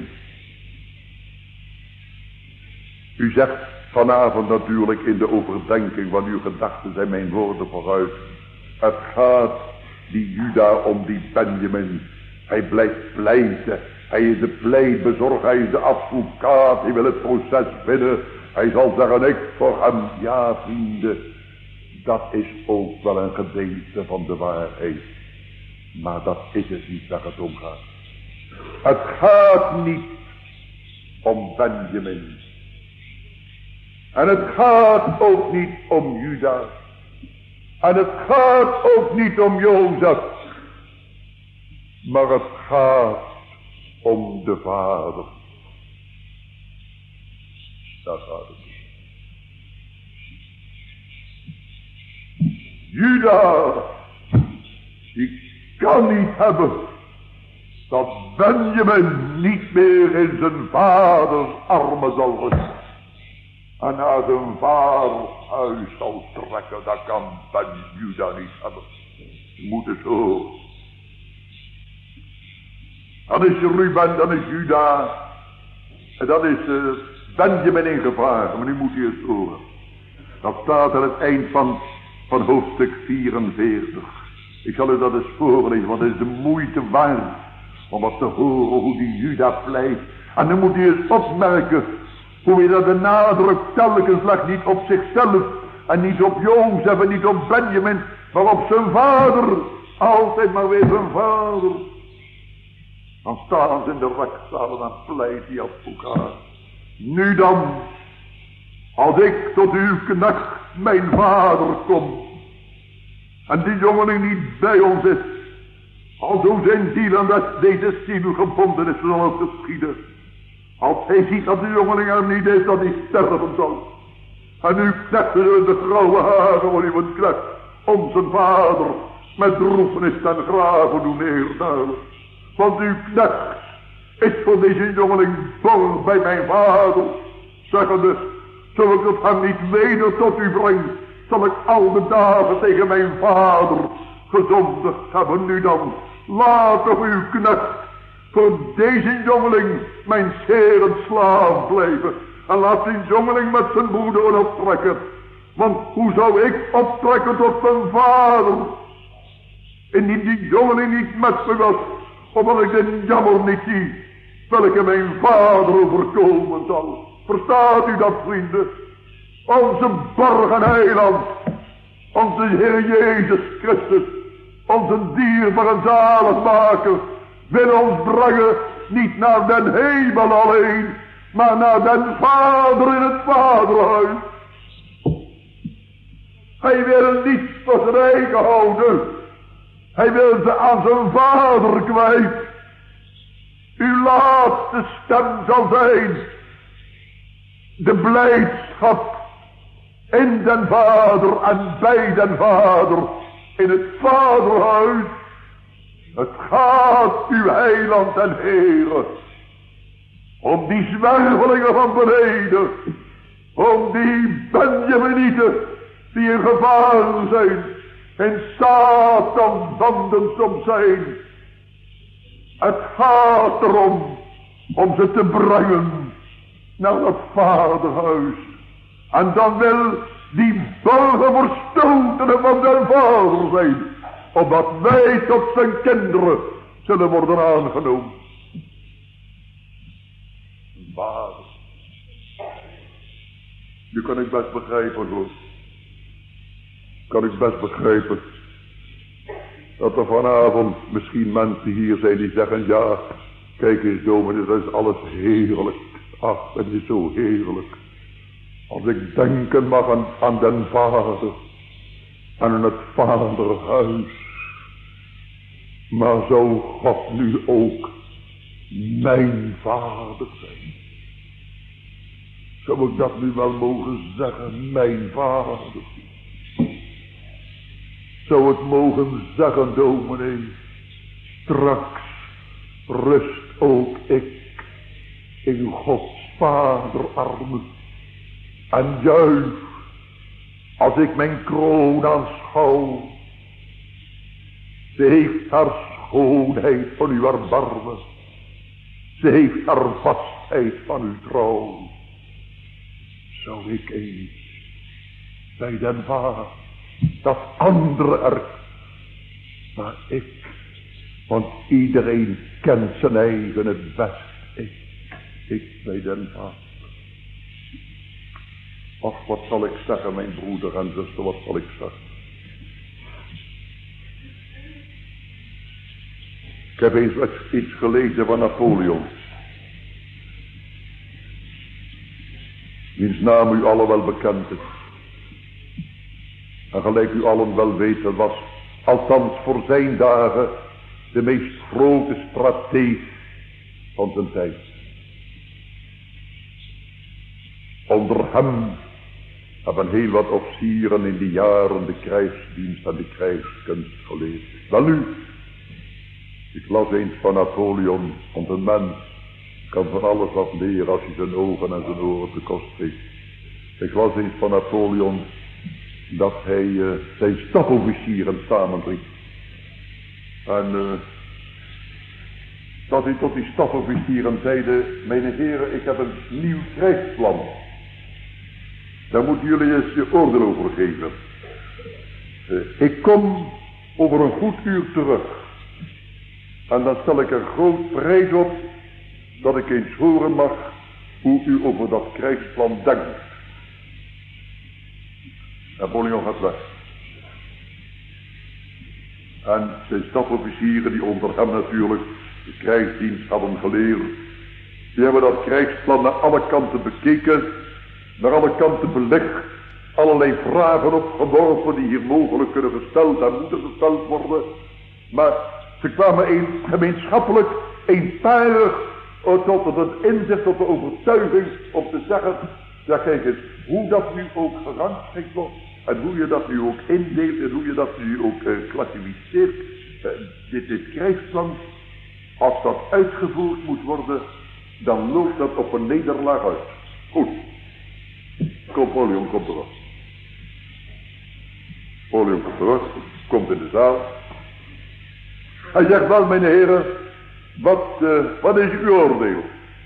U zegt vanavond natuurlijk in de overdenking van uw gedachten zijn mijn woorden vooruit. Het gaat die Juda om die Benjamin. Hij blijft pleiten. Hij is de pleitbezorger. Hij is de advocaat. Hij wil het proces winnen. Hij zal zeggen, ik voor hem. Ja, vrienden, dat is ook wel een gedeelte van de waarheid. Maar dat is het niet waar het om gaat. Het gaat niet om Benjamin. En het gaat ook niet om Juda. En het gaat ook niet om Jozef. Maar het gaat om de Vader. Daar gaat het. Juda, die kan niet hebben dat Benjamin niet meer in zijn vaders armen zal rusten. En naar zijn vaders huis zal trekken. Dat kan Juda niet hebben. Je moet het horen. Dan is Ruben, dan is Juda. En dan is Benjamin in gevaar. Maar nu moet je het horen. Dat staat aan het eind van hoofdstuk 44. Ik zal u dat eens voorlezen, want het is de moeite waard om wat te horen hoe die Juda pleit. En dan moet je eens opmerken hoe je dat de nadruk telkens legt, niet op zichzelf en niet op Jozef en niet op Benjamin, maar op zijn vader. Altijd maar weer zijn vader. Dan staan ze in de rechtszalen en pleit die advocaat. Nu dan, als ik tot uw knecht, mijn vader, kom, en die jongeling niet bij ons is, alzo zijn ziel aan deze ziel gebonden is, zal het geschieden. Als hij ziet dat de jongeling er niet is, dat hij sterven zal. En uw knecht zullen de grauwe haren van uw knecht, onze vader, met droefenis ten graven doen neerdalen. Want uw knecht is voor deze jongeling borg bij mijn vader, zeggende, zo ik het hem niet weder tot u breng, zal ik al de dagen tegen mijn vader gezondigd hebben. Nu dan, laat toch uw knecht voor deze jongeling mijn scheren slaaf blijven. En laat die jongeling met zijn broeder optrekken. Want hoe zou ik optrekken tot mijn vader? Indien die jongeling niet met me was, omdat ik de jammer niet zie, welke mijn vader overkomen zal. Verstaat u dat, vrienden? Onze borg en heiland, onze Heer Jezus Christus, onze dierbare zaligmaker, wil ons brengen niet naar den hemel alleen, maar naar den Vader in het Vaderhuis. Hij wil niets voor zijn eigen houden. Hij wil ze aan zijn Vader kwijt. Uw laatste stem zal zijn de blijdschap in den Vader en bij den Vader, in het Vaderhuis. Het gaat uw heiland en Heere om die zwervelingen van beneden, om die Benjaminieten die in gevaar zijn, in Satan banden soms zijn. Het gaat erom om ze te brengen naar dat Vaderhuis. En dan wil die burger verstotenen van den Vader zijn, opdat wij tot zijn kinderen zullen worden aangenomen. Vader, nu kan ik best begrijpen hoor. Kan ik best begrijpen dat er vanavond misschien mensen hier zijn die zeggen, ja, kijk eens dominee, dat is alles heerlijk. Ach, het is zo heerlijk. Als ik denken mag aan den Vader en aan het Vaderhuis. Maar zou God nu ook mijn Vader zijn? Zou ik dat nu wel mogen zeggen, mijn Vader? Zou het mogen zeggen, dominee, straks rust ook ik in Gods vaderarmen en juich als ik mijn kroon aanschouw. Ze heeft haar schoonheid van uw erbarmen, ze heeft haar vastheid van uw trouw. Zou ik eens bij den Vader dat andere er, maar want iedereen kent zijn eigen het best. Ik bij den Vader. Ach, wat zal ik zeggen, mijn broeder en zuster, wat zal ik zeggen? Ik heb eens iets gelezen van Napoleon, wiens naam u allen wel bekend is. En gelijk u allen wel weten, was althans voor zijn dagen de meest grote strateeg van zijn tijd. Onder hem hebben heel wat officieren in die jaren de krijgsdienst en de krijgskunst geleerd. Welnu, ik las eens van Napoleon, want een mens kan van alles wat leren als hij zijn ogen en zijn oren te kost heeft. Ik las eens van Napoleon dat hij zijn stafofficieren samenriep. En dat hij tot die stafofficieren zeide, mijn heren, ik heb een nieuw krijgsplan. Daar moeten jullie eens je oordeel over geven. Ik kom over een goed uur terug. En dan stel ik er groot prijs op dat ik eens horen mag hoe u over dat krijgsplan denkt. Napoleon gaat weg. En zijn stafofficieren die onder hem natuurlijk de krijgsdienst hadden geleerd, die hebben dat krijgsplan naar alle kanten bekeken, naar alle kanten belicht, allerlei vragen opgeworpen die hier mogelijk kunnen gesteld en moeten gesteld worden. Maar ze kwamen gemeenschappelijk eenparig tot het inzicht, tot de overtuiging om te zeggen, ja kijk eens, hoe dat nu ook gerangschikt wordt en hoe je dat nu ook indeelt en hoe je dat nu ook klassificeert, dit krijgsplan, als dat uitgevoerd moet worden, dan loopt dat op een nederlaag uit. Goed. Napoleon komt terug. Napoleon komt terug, komt in de zaal. Hij zegt wel, mijn heren, wat is uw oordeel?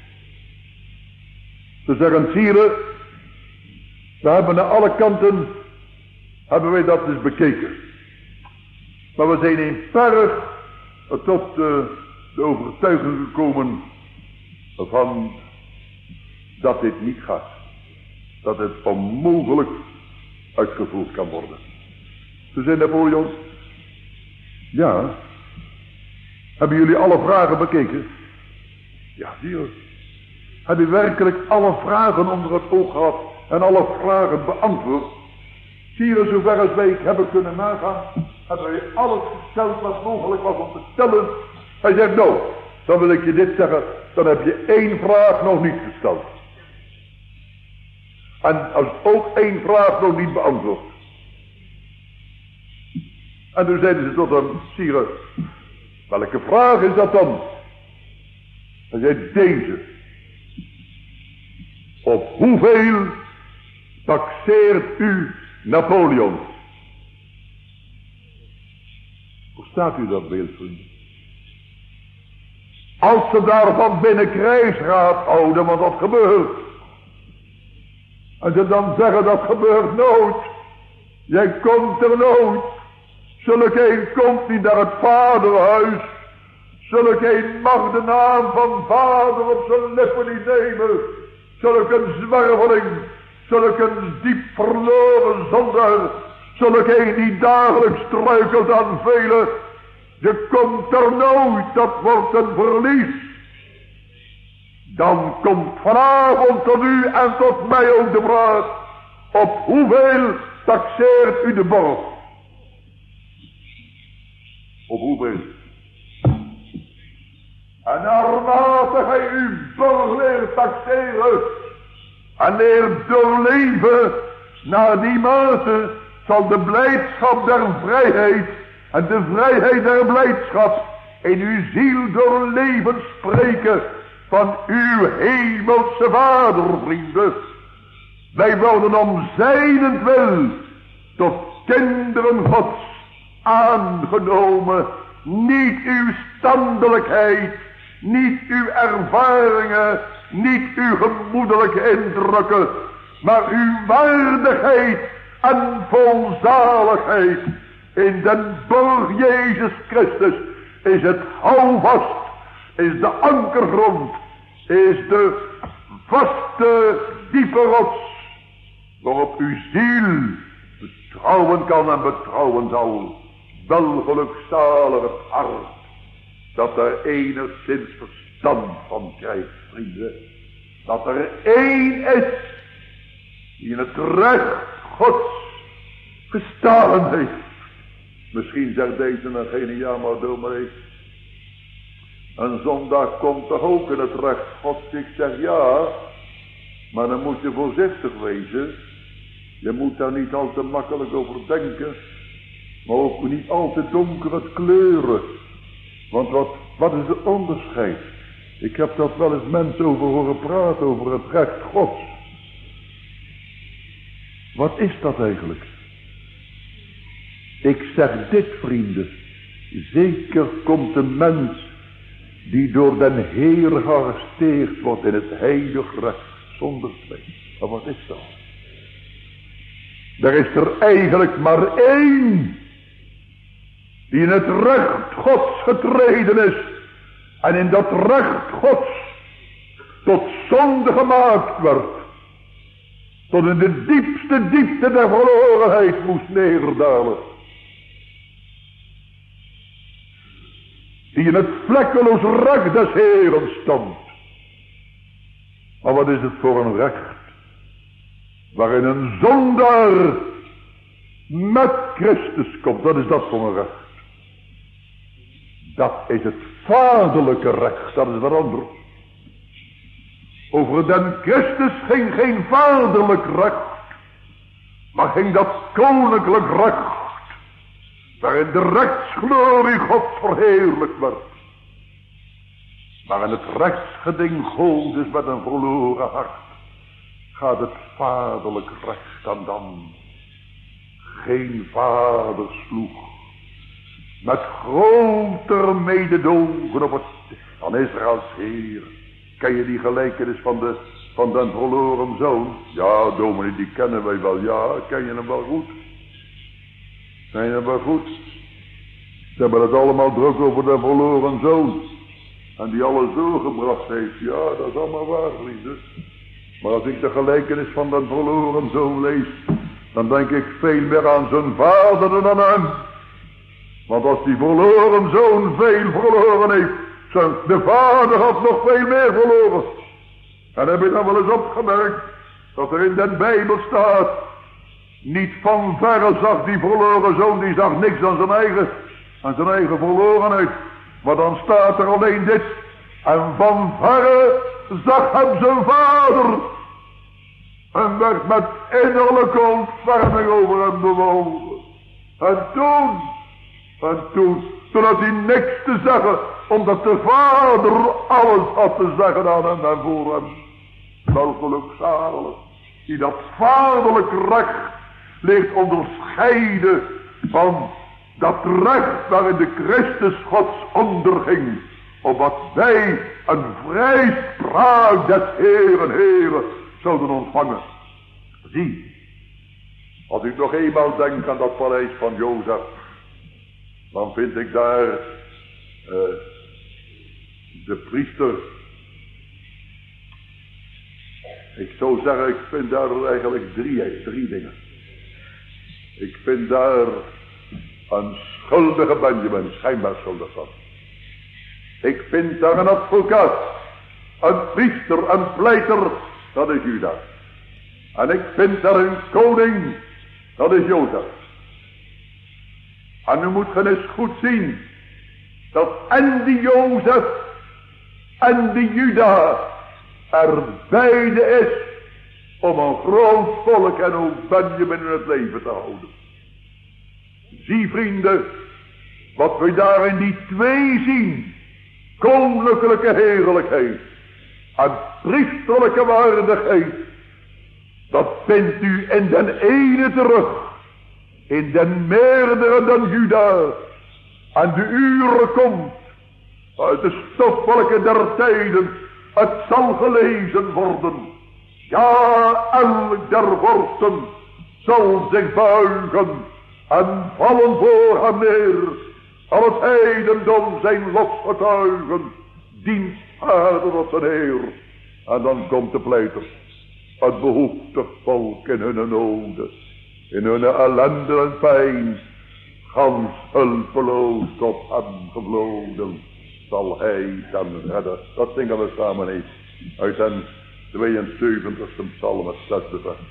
Ze zeggen, sieren, we hebben naar alle kanten, hebben wij dat eens bekeken. Maar we zijn eenparig tot de overtuiging gekomen van dat dit niet gaat. Dat het onmogelijk uitgevoerd kan worden. Toen zei Napoleon, ja, hebben jullie alle vragen bekeken? Ja, zie je. Hebben jullie werkelijk alle vragen onder het oog gehad en alle vragen beantwoord? Zie je, zover als wij hebben kunnen nagaan, hebben wij alles gesteld wat mogelijk was om te stellen. Hij zegt, nou, dan wil ik je dit zeggen, dan heb je één vraag nog niet gesteld. En als ook één vraag nog niet beantwoord. En toen zeiden ze tot hem, sire, welke vraag is dat dan? Hij zei, deze. Op hoeveel taxeert u Napoleon? Hoe staat u dat beeld, vrienden? Als ze daarvan binnen krijgsraad houden, want dat gebeurt. En ze dan zeggen, dat gebeurt nooit. Jij komt er nooit. Zulk een komt niet naar het vaderhuis. Zulk een mag de naam van vader op zijn lippen niet nemen. Zulk een zwerveling. Zulk een diep verloren zondaar. Zulk een die dagelijks struikelt aan velen. Je komt er nooit, dat wordt een verlies. Dan komt vanavond tot u en tot mij ook de vraag. Op hoeveel taxeert u de borg? Op hoeveel? En naarmate gij uw borg leert taxeren en leert doorleven, naar die mate zal de blijdschap der vrijheid en de vrijheid der blijdschap in uw ziel doorleven spreken van uw hemelse Vader, vrienden. Wij worden om zijnentwil tot kinderen Gods aangenomen. Niet uw standelijkheid, niet uw ervaringen, niet uw gemoedelijke indrukken, maar uw waardigheid en volzaligheid in den borg Jezus Christus is het houvast, is de ankergrond, is de vaste diepe rots waarop uw ziel betrouwen kan en betrouwen zal. Wel gelukzalig het hart dat er enigszins verstand van krijgt, vrienden. Dat er één is die in het recht Gods gestaan heeft. Misschien zegt deze en gene, ja maar dominee, een zondag komt toch ook in het recht Gods. Ik zeg ja, maar dan moet je voorzichtig wezen. Je moet daar niet al te makkelijk over denken. Maar ook niet al te donker het kleuren. Want wat is het onderscheid? Ik heb dat wel eens mensen over horen praten, over het recht Gods. Wat is dat eigenlijk? Ik zeg dit, vrienden. Zeker komt de mens die door den Heer gearresteerd wordt in het heilig recht zonder twijfel. Maar wat is dat? Er is er eigenlijk maar één die in het recht Gods getreden is en in dat recht Gods tot zonde gemaakt werd, tot in de diepste diepte der verlorenheid moest neerdalen, die in het vlekkeloos recht des Heeren stond. Maar wat is het voor een recht waarin een zondaar met Christus komt? Wat is dat voor een recht? Dat is het vaderlijke recht, dat is wat anders. Over den Christus ging geen vaderlijk recht, maar ging dat koninklijk recht, waarin de rechtsglorie God verheerlijkt werd. Maar in het rechtsgeding Gods is met een verloren hart, gaat het vaderlijk recht aan dan. Geen vader sloeg met groter mededogen op het van Israëls Heer. Ken je die gelijkenis van den verloren zoon? Ja, dominee, die kennen wij wel. Ja, ken je hem wel goed? Ken je hem wel goed? Ze hebben het allemaal druk over de verloren zoon. En die alles doorgebracht heeft. Ja, dat is allemaal waar, vrienden. Maar als ik de gelijkenis van den verloren zoon lees, dan denk ik veel meer aan zijn vader dan aan hem. Want als die verloren zoon veel verloren heeft, de vader had nog veel meer verloren. En heb je dan wel eens opgemerkt dat er in den Bijbel staat, niet van verre zag die verloren zoon, die zag niks aan zijn eigen verlorenheid. Maar dan staat er alleen dit, en van verre zag hem zijn vader. en werd met innerlijke ontferming over hem bewogen. En toen had hij niks te zeggen, omdat de Vader alles had te zeggen aan hem en voor hem. Wel gelukzalig, die dat vaderlijk recht leert onderscheiden van dat recht waarin de Christus Gods onderging, opdat wij een vrijspraak des Heeren zouden ontvangen. Zie, als ik nog eenmaal denk aan dat paleis van Jozef, dan vind ik daar de priester. Ik zou zeggen, ik vind daar eigenlijk drie dingen. Ik vind daar een schuldige Benjamin, schijnbaar schuldig van. Ik vind daar een advocaat, een priester, een pleiter, dat is Juda. En ik vind daar een koning, dat is Jozef. En u moet gaan eens goed zien, dat en die Jozef en die Juda er beide is om een groot volk en ook Benjamin in het leven te houden. Zie vrienden, wat we daar in die twee zien, koninklijke heerlijkheid en priesterlijke waardigheid, dat vindt u in den ene terug, in den meerdere dan Juda. En de uren komt, uit de stoffelijke der tijden, het zal gelezen worden. Ja, elk der vorsten zal zich buigen en vallen voor hem neer. Al het heidendom zijn lofgetuigen, dienstvaardig tot zijn Heer. En dan komt de pleiter, het behoeftig volk in hun noden, in hun ellende en pijn, gans hulpeloos tot hem gevloden, zal hij hem redden. Dat zingen we samen eens uit den 72e psalm, het 6e vers.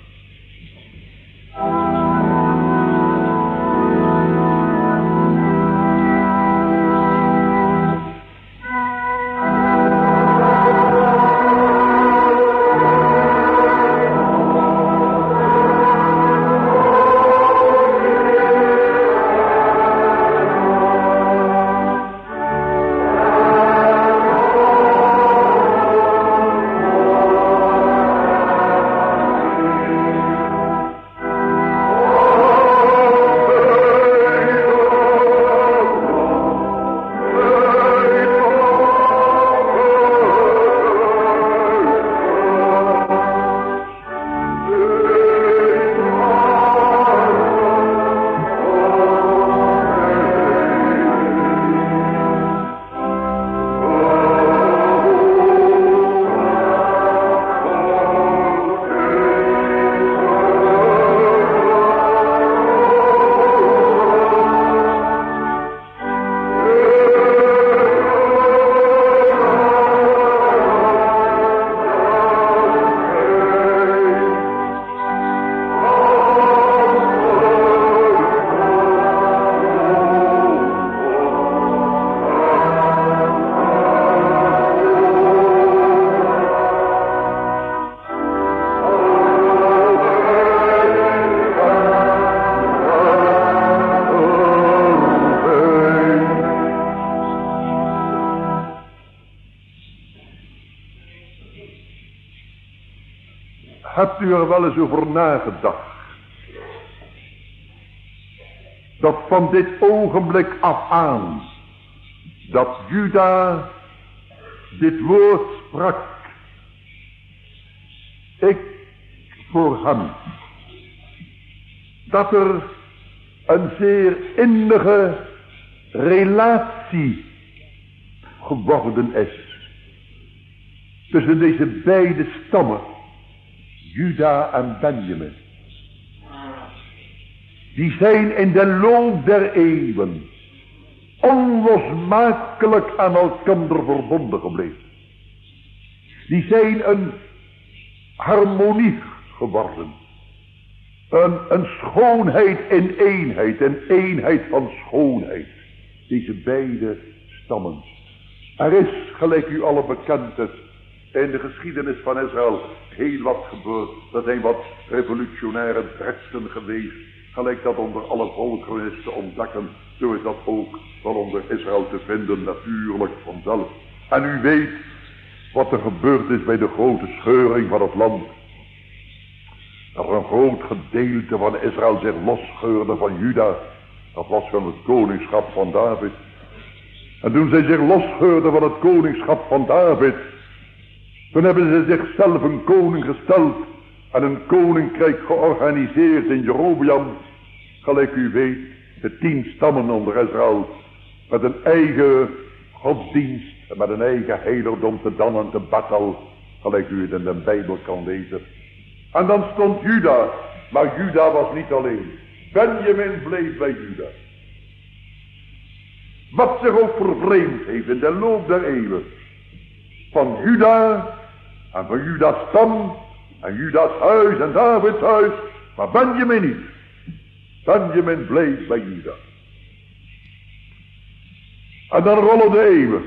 Hebt u er wel eens over nagedacht, dat van dit ogenblik af aan, dat Juda dit woord sprak, ik voor hem, dat er een zeer innige relatie geworden is tussen deze beide stammen, Juda en Benjamin. Die zijn in de loop der eeuwen onlosmakelijk aan elkander verbonden gebleven. Die zijn een harmonie geworden. Een schoonheid in eenheid, een eenheid van schoonheid. Deze beide stammen. Er is, gelijk u alle bekend is, in de geschiedenis van Israël heel wat gebeurd. Er zijn wat revolutionaire dresten geweest. Gelijk dat onder alle volkeren is te ontdekken. Zo is dat ook wel onder Israël te vinden, natuurlijk vanzelf. En u weet wat er gebeurd is bij de grote scheuring van het land. Dat er een groot gedeelte van Israël zich losscheurde van Juda. Dat was van het koningschap van David. En toen zij zich losscheurden van het koningschap van David, toen hebben ze zichzelf een koning gesteld en een koninkrijk georganiseerd in Jerobeam. Gelijk u weet, de 10 stammen onder Israël, met een eigen godsdienst en met een eigen heiligdom te Dan en te Bethel, gelijk u het in de Bijbel kan lezen. En dan stond Juda, maar Juda was niet alleen. Benjamin bleef bij Juda. Wat zich ook vervreemd heeft in de loop der eeuwen. Van Juda en van Juda's stam en Juda's huis en Davids huis. Maar Benjamin niet. Benjamin bleef bij Juda. En dan rollen de eeuwen.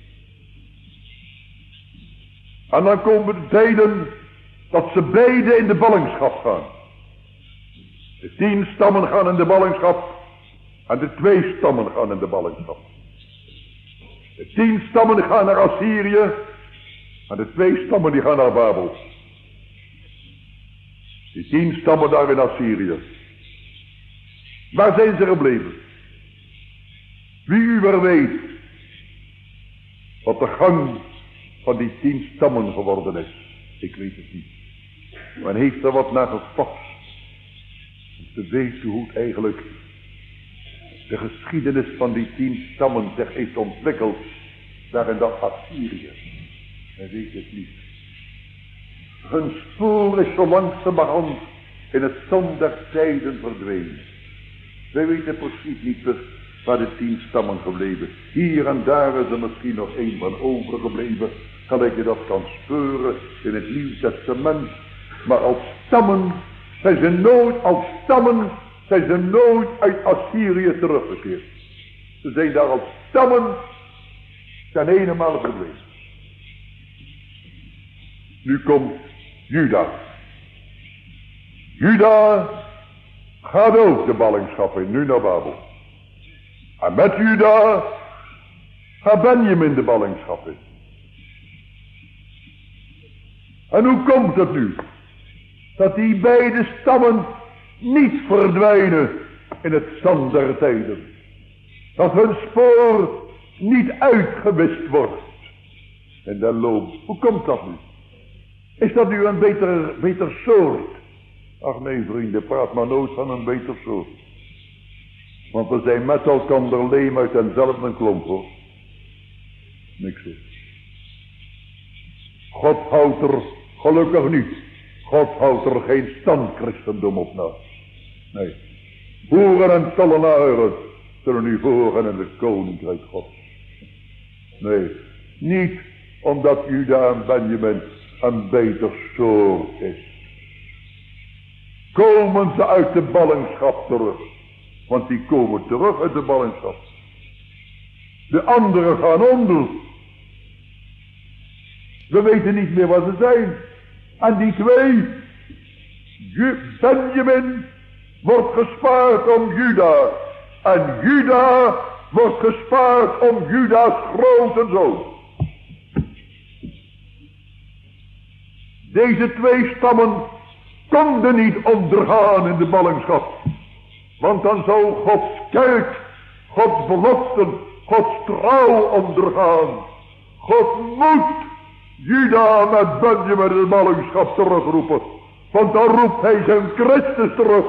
En dan komen de tijden dat ze beide in de ballingschap gaan. De 10 stammen gaan in de ballingschap. En de 2 stammen gaan in de ballingschap. De 10 stammen gaan naar Assyrië. En de 2 stammen die gaan naar Babel. Die 10 stammen daar in Assyrië. Waar zijn ze gebleven? Wie u weer weet wat de gang van die 10 stammen geworden is. Ik weet het niet. Men heeft er wat naar gepast. Om te weten hoe het eigenlijk de geschiedenis van die 10 stammen zich heeft ontwikkeld. Daar in dat Assyrië. Men weet het niet. Hun spoor is zo langzamerhand in het zand der tijden verdwenen. Wij weten precies niet waar de 10 stammen gebleven. Hier en daar is er misschien nog 1 van overgebleven. Gelijk je dat kan speuren in het Nieuw Testament. Maar als stammen zijn ze nooit uit Assyrië teruggekeerd. Ze zijn daar als stammen ten eenmaal gebleven. Nu komt Juda. Juda gaat ook de ballingschap in, nu naar Babel. En met Juda gaat Benjamin de ballingschap in. En hoe komt het nu dat die beide stammen niet verdwijnen in het zand der tijden? Dat hun spoor niet uitgewist wordt in de loop. Hoe komt dat nu? Is dat nu een beter soort? Ach nee vrienden, praat maar nooit van een beter soort. Want we zijn met elkander leem uit denzelfde klomp hoor. Niks hoor. God houdt er gelukkig niet. God houdt er geen standchristendom op na. Nee. Boeren en tollenaren zullen nu voorgaan in het koninkrijk Gods. Nee. Niet omdat Juda en Benjamin een beter soort is. Komen ze uit de ballingschap terug. Want die komen terug uit de ballingschap. De anderen gaan onder. We weten niet meer wat ze zijn. En die 2, Benjamin wordt gespaard om Juda. En Juda wordt gespaard om Juda's grote zoon. Deze 2 stammen konden niet ondergaan in de ballingschap. Want dan zou Gods kerk, Gods beloften, Gods trouw ondergaan. God moet Juda met Benjamin in de ballingschap terugroepen. Want dan roept hij zijn Christus terug.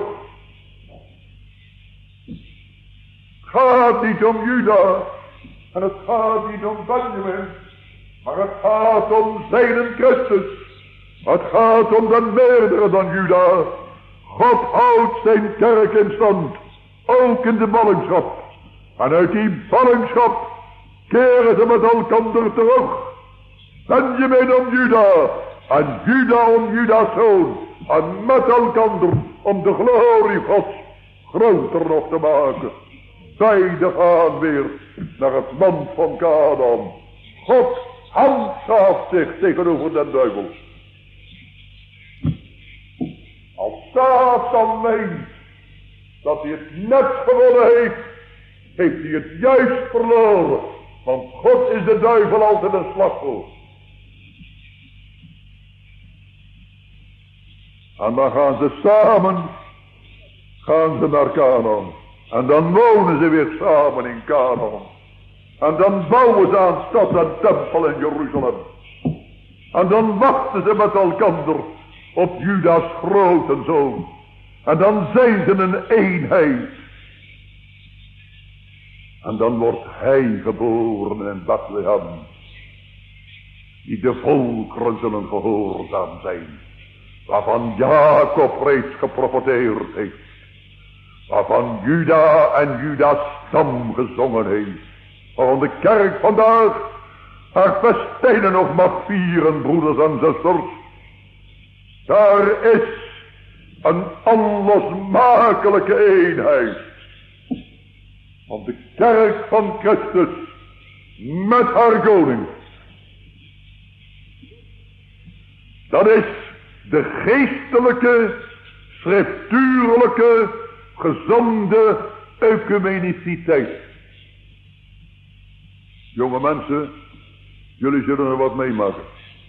Het gaat niet om Juda. En het gaat niet om Benjamin. Maar het gaat om zijn Christus. Het gaat om de meerdere dan Juda. God houdt zijn kerk in stand. Ook in de ballingschap. En uit die ballingschap keren ze met elkander terug. Benjamin om Juda. En Juda om Juda's zoon. En met elkander om de glorie Gods groter nog te maken. Beide gaan weer naar het land van Canaan. God handhaaft zich tegenover den duivel. Als Satan meent dat hij het net gewonnen heeft, heeft hij het juist verloren. Want God is de duivel altijd een slag voor. En dan gaan ze samen, naar Canaan. En dan wonen ze weer samen in Canaan. En dan bouwen ze aan stad en tempel in Jeruzalem. En dan wachten ze met elkander op Juda's grote zoon. En dan zijn ze een eenheid. En dan wordt hij geboren in Bethlehem. Die de volkeren zullen gehoorzaam zijn. Waarvan Jacob reeds geprofeteerd heeft. Waarvan Juda en Juda's stam gezongen heeft. Waarvan de kerk vandaag haar festijnen nog mag vieren, broeders en zusters. Daar is een onlosmakelijke eenheid. Want de kerk van Christus met haar koning. Dat is de geestelijke, schriftuurlijke, gezonde ecumeniciteit. Jonge mensen, jullie zullen er wat meemaken.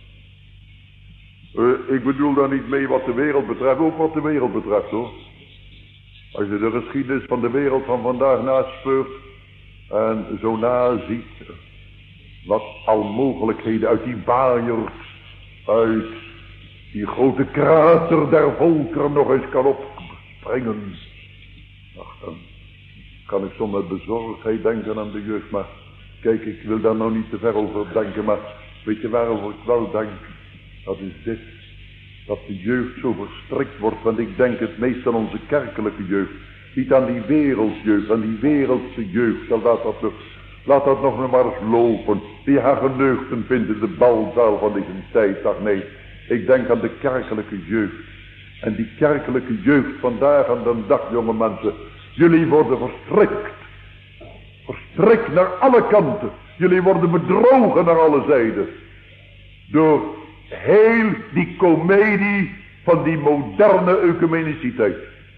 Ik bedoel daar niet mee wat de wereld betreft, ook wat de wereld betreft hoor. Als je de geschiedenis van de wereld van vandaag naspeurt en zo naziet wat al mogelijkheden uit die waaiers, uit die grote krater der volkeren nog eens kan opspringen. Ach, dan kan ik soms met bezorgdheid denken aan de jeugd, maar kijk, ik wil daar nou niet te ver over denken, maar weet je waarover ik wel denk? Dat is dit, dat de jeugd zo verstrikt wordt, want ik denk het meest aan onze kerkelijke jeugd. Niet aan die wereldsjeugd, aan die wereldse jeugd. Dan laat dat nog maar eens lopen. Die haar geneugten vinden de balzaal van deze tijd. Ach nee, ik denk aan de kerkelijke jeugd. En die kerkelijke jeugd vandaag aan de dag, jonge mensen. Jullie worden verstrikt. Verstrikt naar alle kanten. Jullie worden bedrogen naar alle zijden. Door heel die komedie van die moderne ecumeniciteit.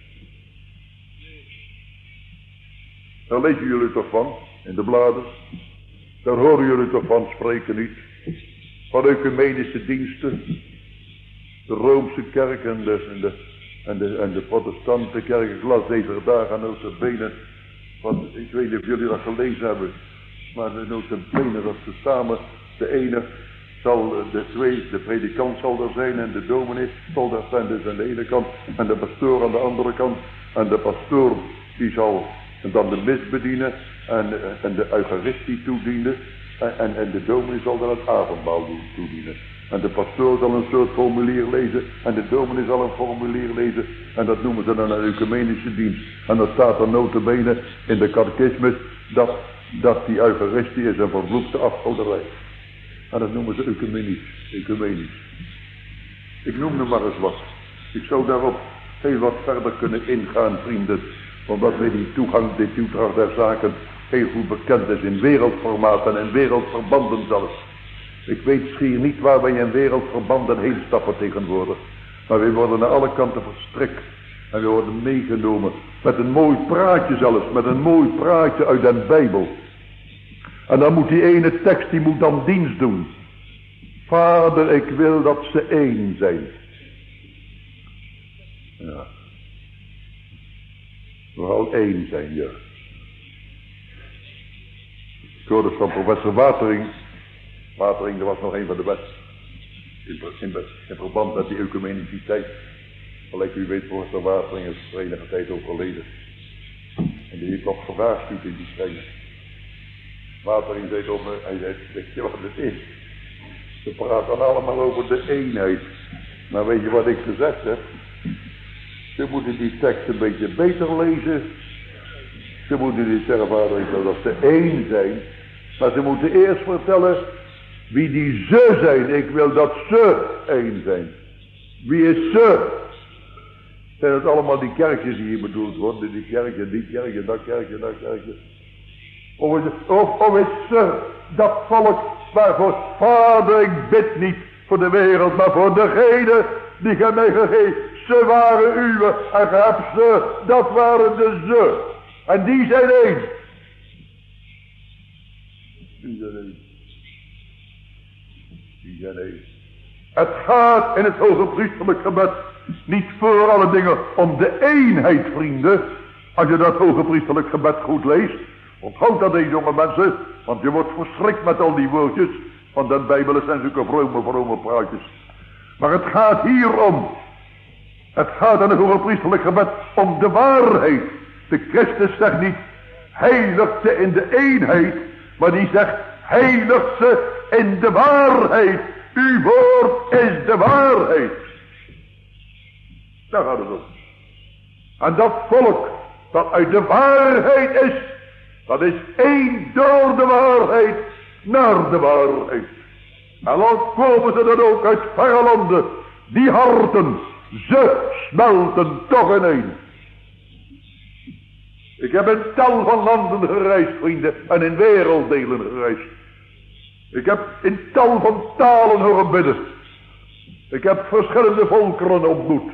Daar lezen jullie toch van, in de bladen. Daar horen jullie toch van, spreken niet. Van ecumenische diensten. De Roomse kerk en de protestante kerk. Ik las deze dagen notabene. Want ik weet niet of jullie dat gelezen hebben. Maar notabene dat ze samen, de ene zal de predikant zal er zijn en de dominee zal daar zijn, dus aan de ene kant en de pastoor aan de andere kant. En de pastoor die zal dan de mis bedienen en de eucharistie toedienen en de dominee zal dan het avondmaal toedienen. En de pastoor zal een soort formulier lezen en de dominee zal een formulier lezen en dat noemen ze dan een ecumenische dienst. En dat staat er nota bene in de catechismus dat die eucharistie is een vervloekte afgoderij. En dat noemen ze ecumenisch. Ik noem er maar eens wat. Ik zou daarop heel wat verder kunnen ingaan, vrienden. Omdat mij die toedracht der zaken heel goed bekend is in wereldformaat en in wereldverbanden zelfs. Ik weet schier niet waar wij in wereldverbanden heen stappen tegenwoordig. Maar wij worden naar alle kanten verstrikt. En we worden meegenomen met een mooi praatje zelfs. Met een mooi praatje uit de Bijbel. En dan moet die ene tekst, die moet dan dienst doen. Vader, ik wil dat ze één zijn. Ja. Vooral één zijn, ja. Ik hoorde van professor Watering. Watering, dat was nog een van de beste. In verband met die ecumeniciteit. Gelijk u weet, professor Watering is voor enige tijd overleden. En die heeft nog gewaarschuwd in die strijd. Watering zei op me, hij zei, weet je wat het is? Ze praten allemaal over de eenheid. Maar weet je wat ik gezegd heb? Ze moeten die tekst een beetje beter lezen. Ze moeten niet zeggen, vader, ik wil dat ze één zijn. Maar ze moeten eerst vertellen wie die ze zijn. Ik wil dat ze één zijn. Wie is ze? Zijn het allemaal die kerkjes die hier bedoeld worden? Die kerkje, die kerkje, dat kerkje, dat kerkje. Of is ze dat volk Waarvoor, Vader, ik bid niet voor de wereld, maar voor degene die gij mij gegeven. Ze waren uwe en gij hebt ze, dat waren de ze. En die zijn één. Die zijn één. Die zijn één. Het gaat in het hoge priesterlijk gebed niet voor alle dingen om de eenheid, vrienden. Als je dat hoge priesterlijk gebed goed leest. Onthoud dat eens, jonge mensen. Want je wordt verschrikt met al die woordjes. Want de Bijbel zijn zulke vrome praatjes. Maar het gaat hier om. Het gaat in het hoge priesterlijk gebed om de waarheid. De Christus zegt niet, heilig ze in de eenheid. Maar die zegt, heilig ze in de waarheid. Uw woord is de waarheid. Daar gaat het om. En dat volk dat uit de waarheid is, dat is één door de waarheid naar de waarheid. En dan komen ze dan ook uit verre landen. Die harten, ze smelten toch in één. Ik heb in tal van landen gereisd, vrienden, en in werelddelen gereisd. Ik heb in tal van talen horen bidden. Ik heb verschillende volkeren ontmoet.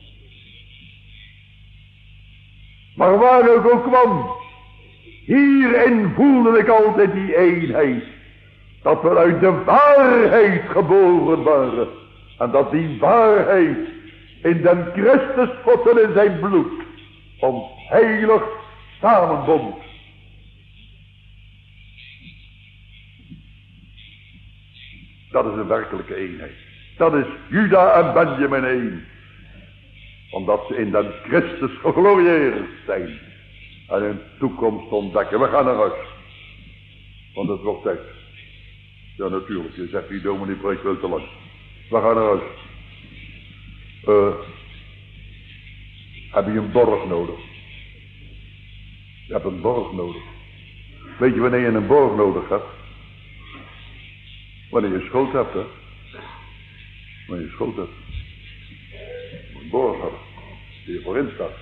Maar waar ik ook kwam, hierin voelde ik altijd die eenheid. Dat we uit de waarheid geboren waren. En dat die waarheid in den Christus God en in zijn bloed ons heilig samenbond. Dat is een werkelijke eenheid. Dat is Juda en Benjamin één. Omdat ze in den Christus geglorieerd zijn. En hun toekomst ontdekken. We gaan naar huis. Want het wordt tijd. Ja, natuurlijk. Je zegt die dominee preekt wel te lang. We gaan naar huis. Heb je een borg nodig? Je hebt een borg nodig. Weet je wanneer je een borg nodig hebt? Wanneer je schuld hebt, hè? Wanneer je schuld hebt. Een borg hebben. Die je voorin staat.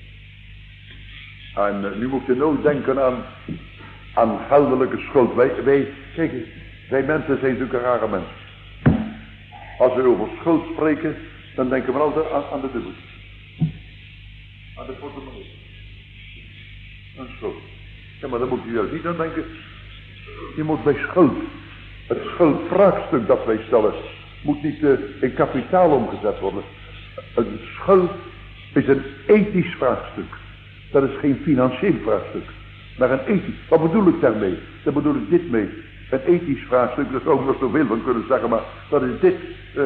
En nu moet je nooit denken aan geldelijke schuld. Kijk eens, wij mensen zijn zulke rare mensen. Als we over schuld spreken, dan denken we altijd aan de dubbel. Aan de portemonnee. Aan schuld. Ja, maar dan moet je juist niet aan denken. Je moet bij schuld. Het schuldvraagstuk dat wij stellen, moet niet in kapitaal omgezet worden. Een schuld is een ethisch vraagstuk. Dat is geen financieel vraagstuk. Maar een ethisch. Wat bedoel ik daarmee? Daar bedoel ik dit mee. Een ethisch vraagstuk, daar zou ik nog zoveel van kunnen zeggen, maar dat is dit.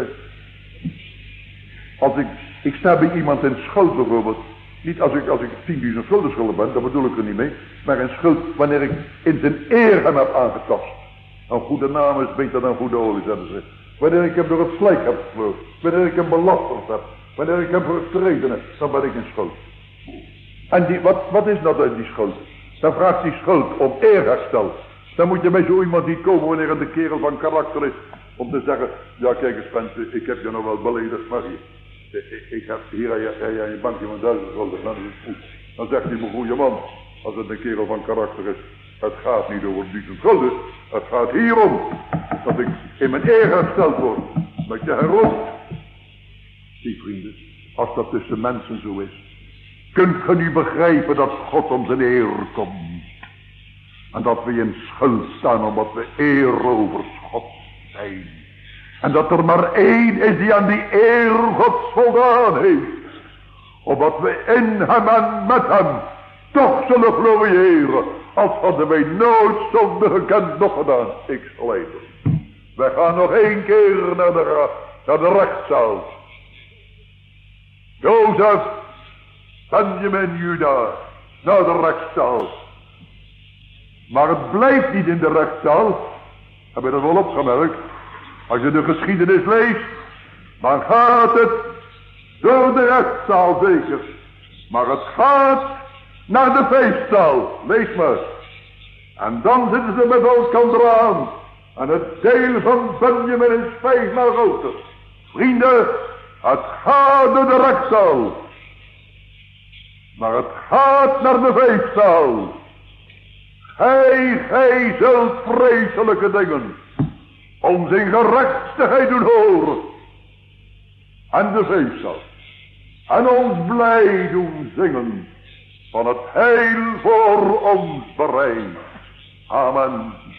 Als ik sta bij iemand in schuld bijvoorbeeld. Niet als ik 10.000 schulden schuldig ben, dat bedoel ik er niet mee. Maar in schuld wanneer ik in zijn eer hem heb aangetast. Een goede naam is beter dan goede olie, zeggen ze. Wanneer ik hem door het slijk heb gevlogen. Wanneer ik hem belasterd heb. Wanneer ik hem verstreden heb, dan ben ik in schuld. En wat is nou dan die schuld? Dan vraagt die schuld om eerherstel. Dan moet je bij zo iemand niet komen wanneer het de kerel van karakter is. Om te zeggen, ja kijk eens Pence, ik heb je nog wel beledigd, maar ik heb hier aan je bankje van 1000 schuldig. Dan zegt hij, mijn goede man, als het een kerel van karakter is. Het gaat niet over die schulden. Het gaat hierom. Dat ik in mijn eer hersteld word. Dat je herroept. Zie vrienden, als dat tussen mensen zo is. Kunt ge nu begrijpen dat God om zijn eer komt. En dat we in schuld staan omdat we eerovers God zijn. En dat er maar één is die aan die eer Gods voldaan heeft. Omdat we in hem en met hem toch zullen gloriëren. Als hadden wij nooit zonde gekend nog gedaan. Ik slijt het. We gaan nog 1 keer naar de rechtszaal. Jozef, Benjamin, Juda, naar de rechtszaal. Maar het blijft niet in de rechtszaal. Heb je dat wel opgemerkt? Als je de geschiedenis leest, dan gaat het door de rechtszaal zeker. Maar het gaat naar de feestzaal. Lees maar. En dan zitten ze met elkaar aan. En het deel van Benjamin is 5 maal groter. Vrienden, het gaat door de rechtszaal. Maar het gaat naar de feestzaal. Gij zult vreselijke dingen ons in gerechtigheid doen horen. En de feestdag. En ons blij doen zingen van het heil voor ons bereid. Amen.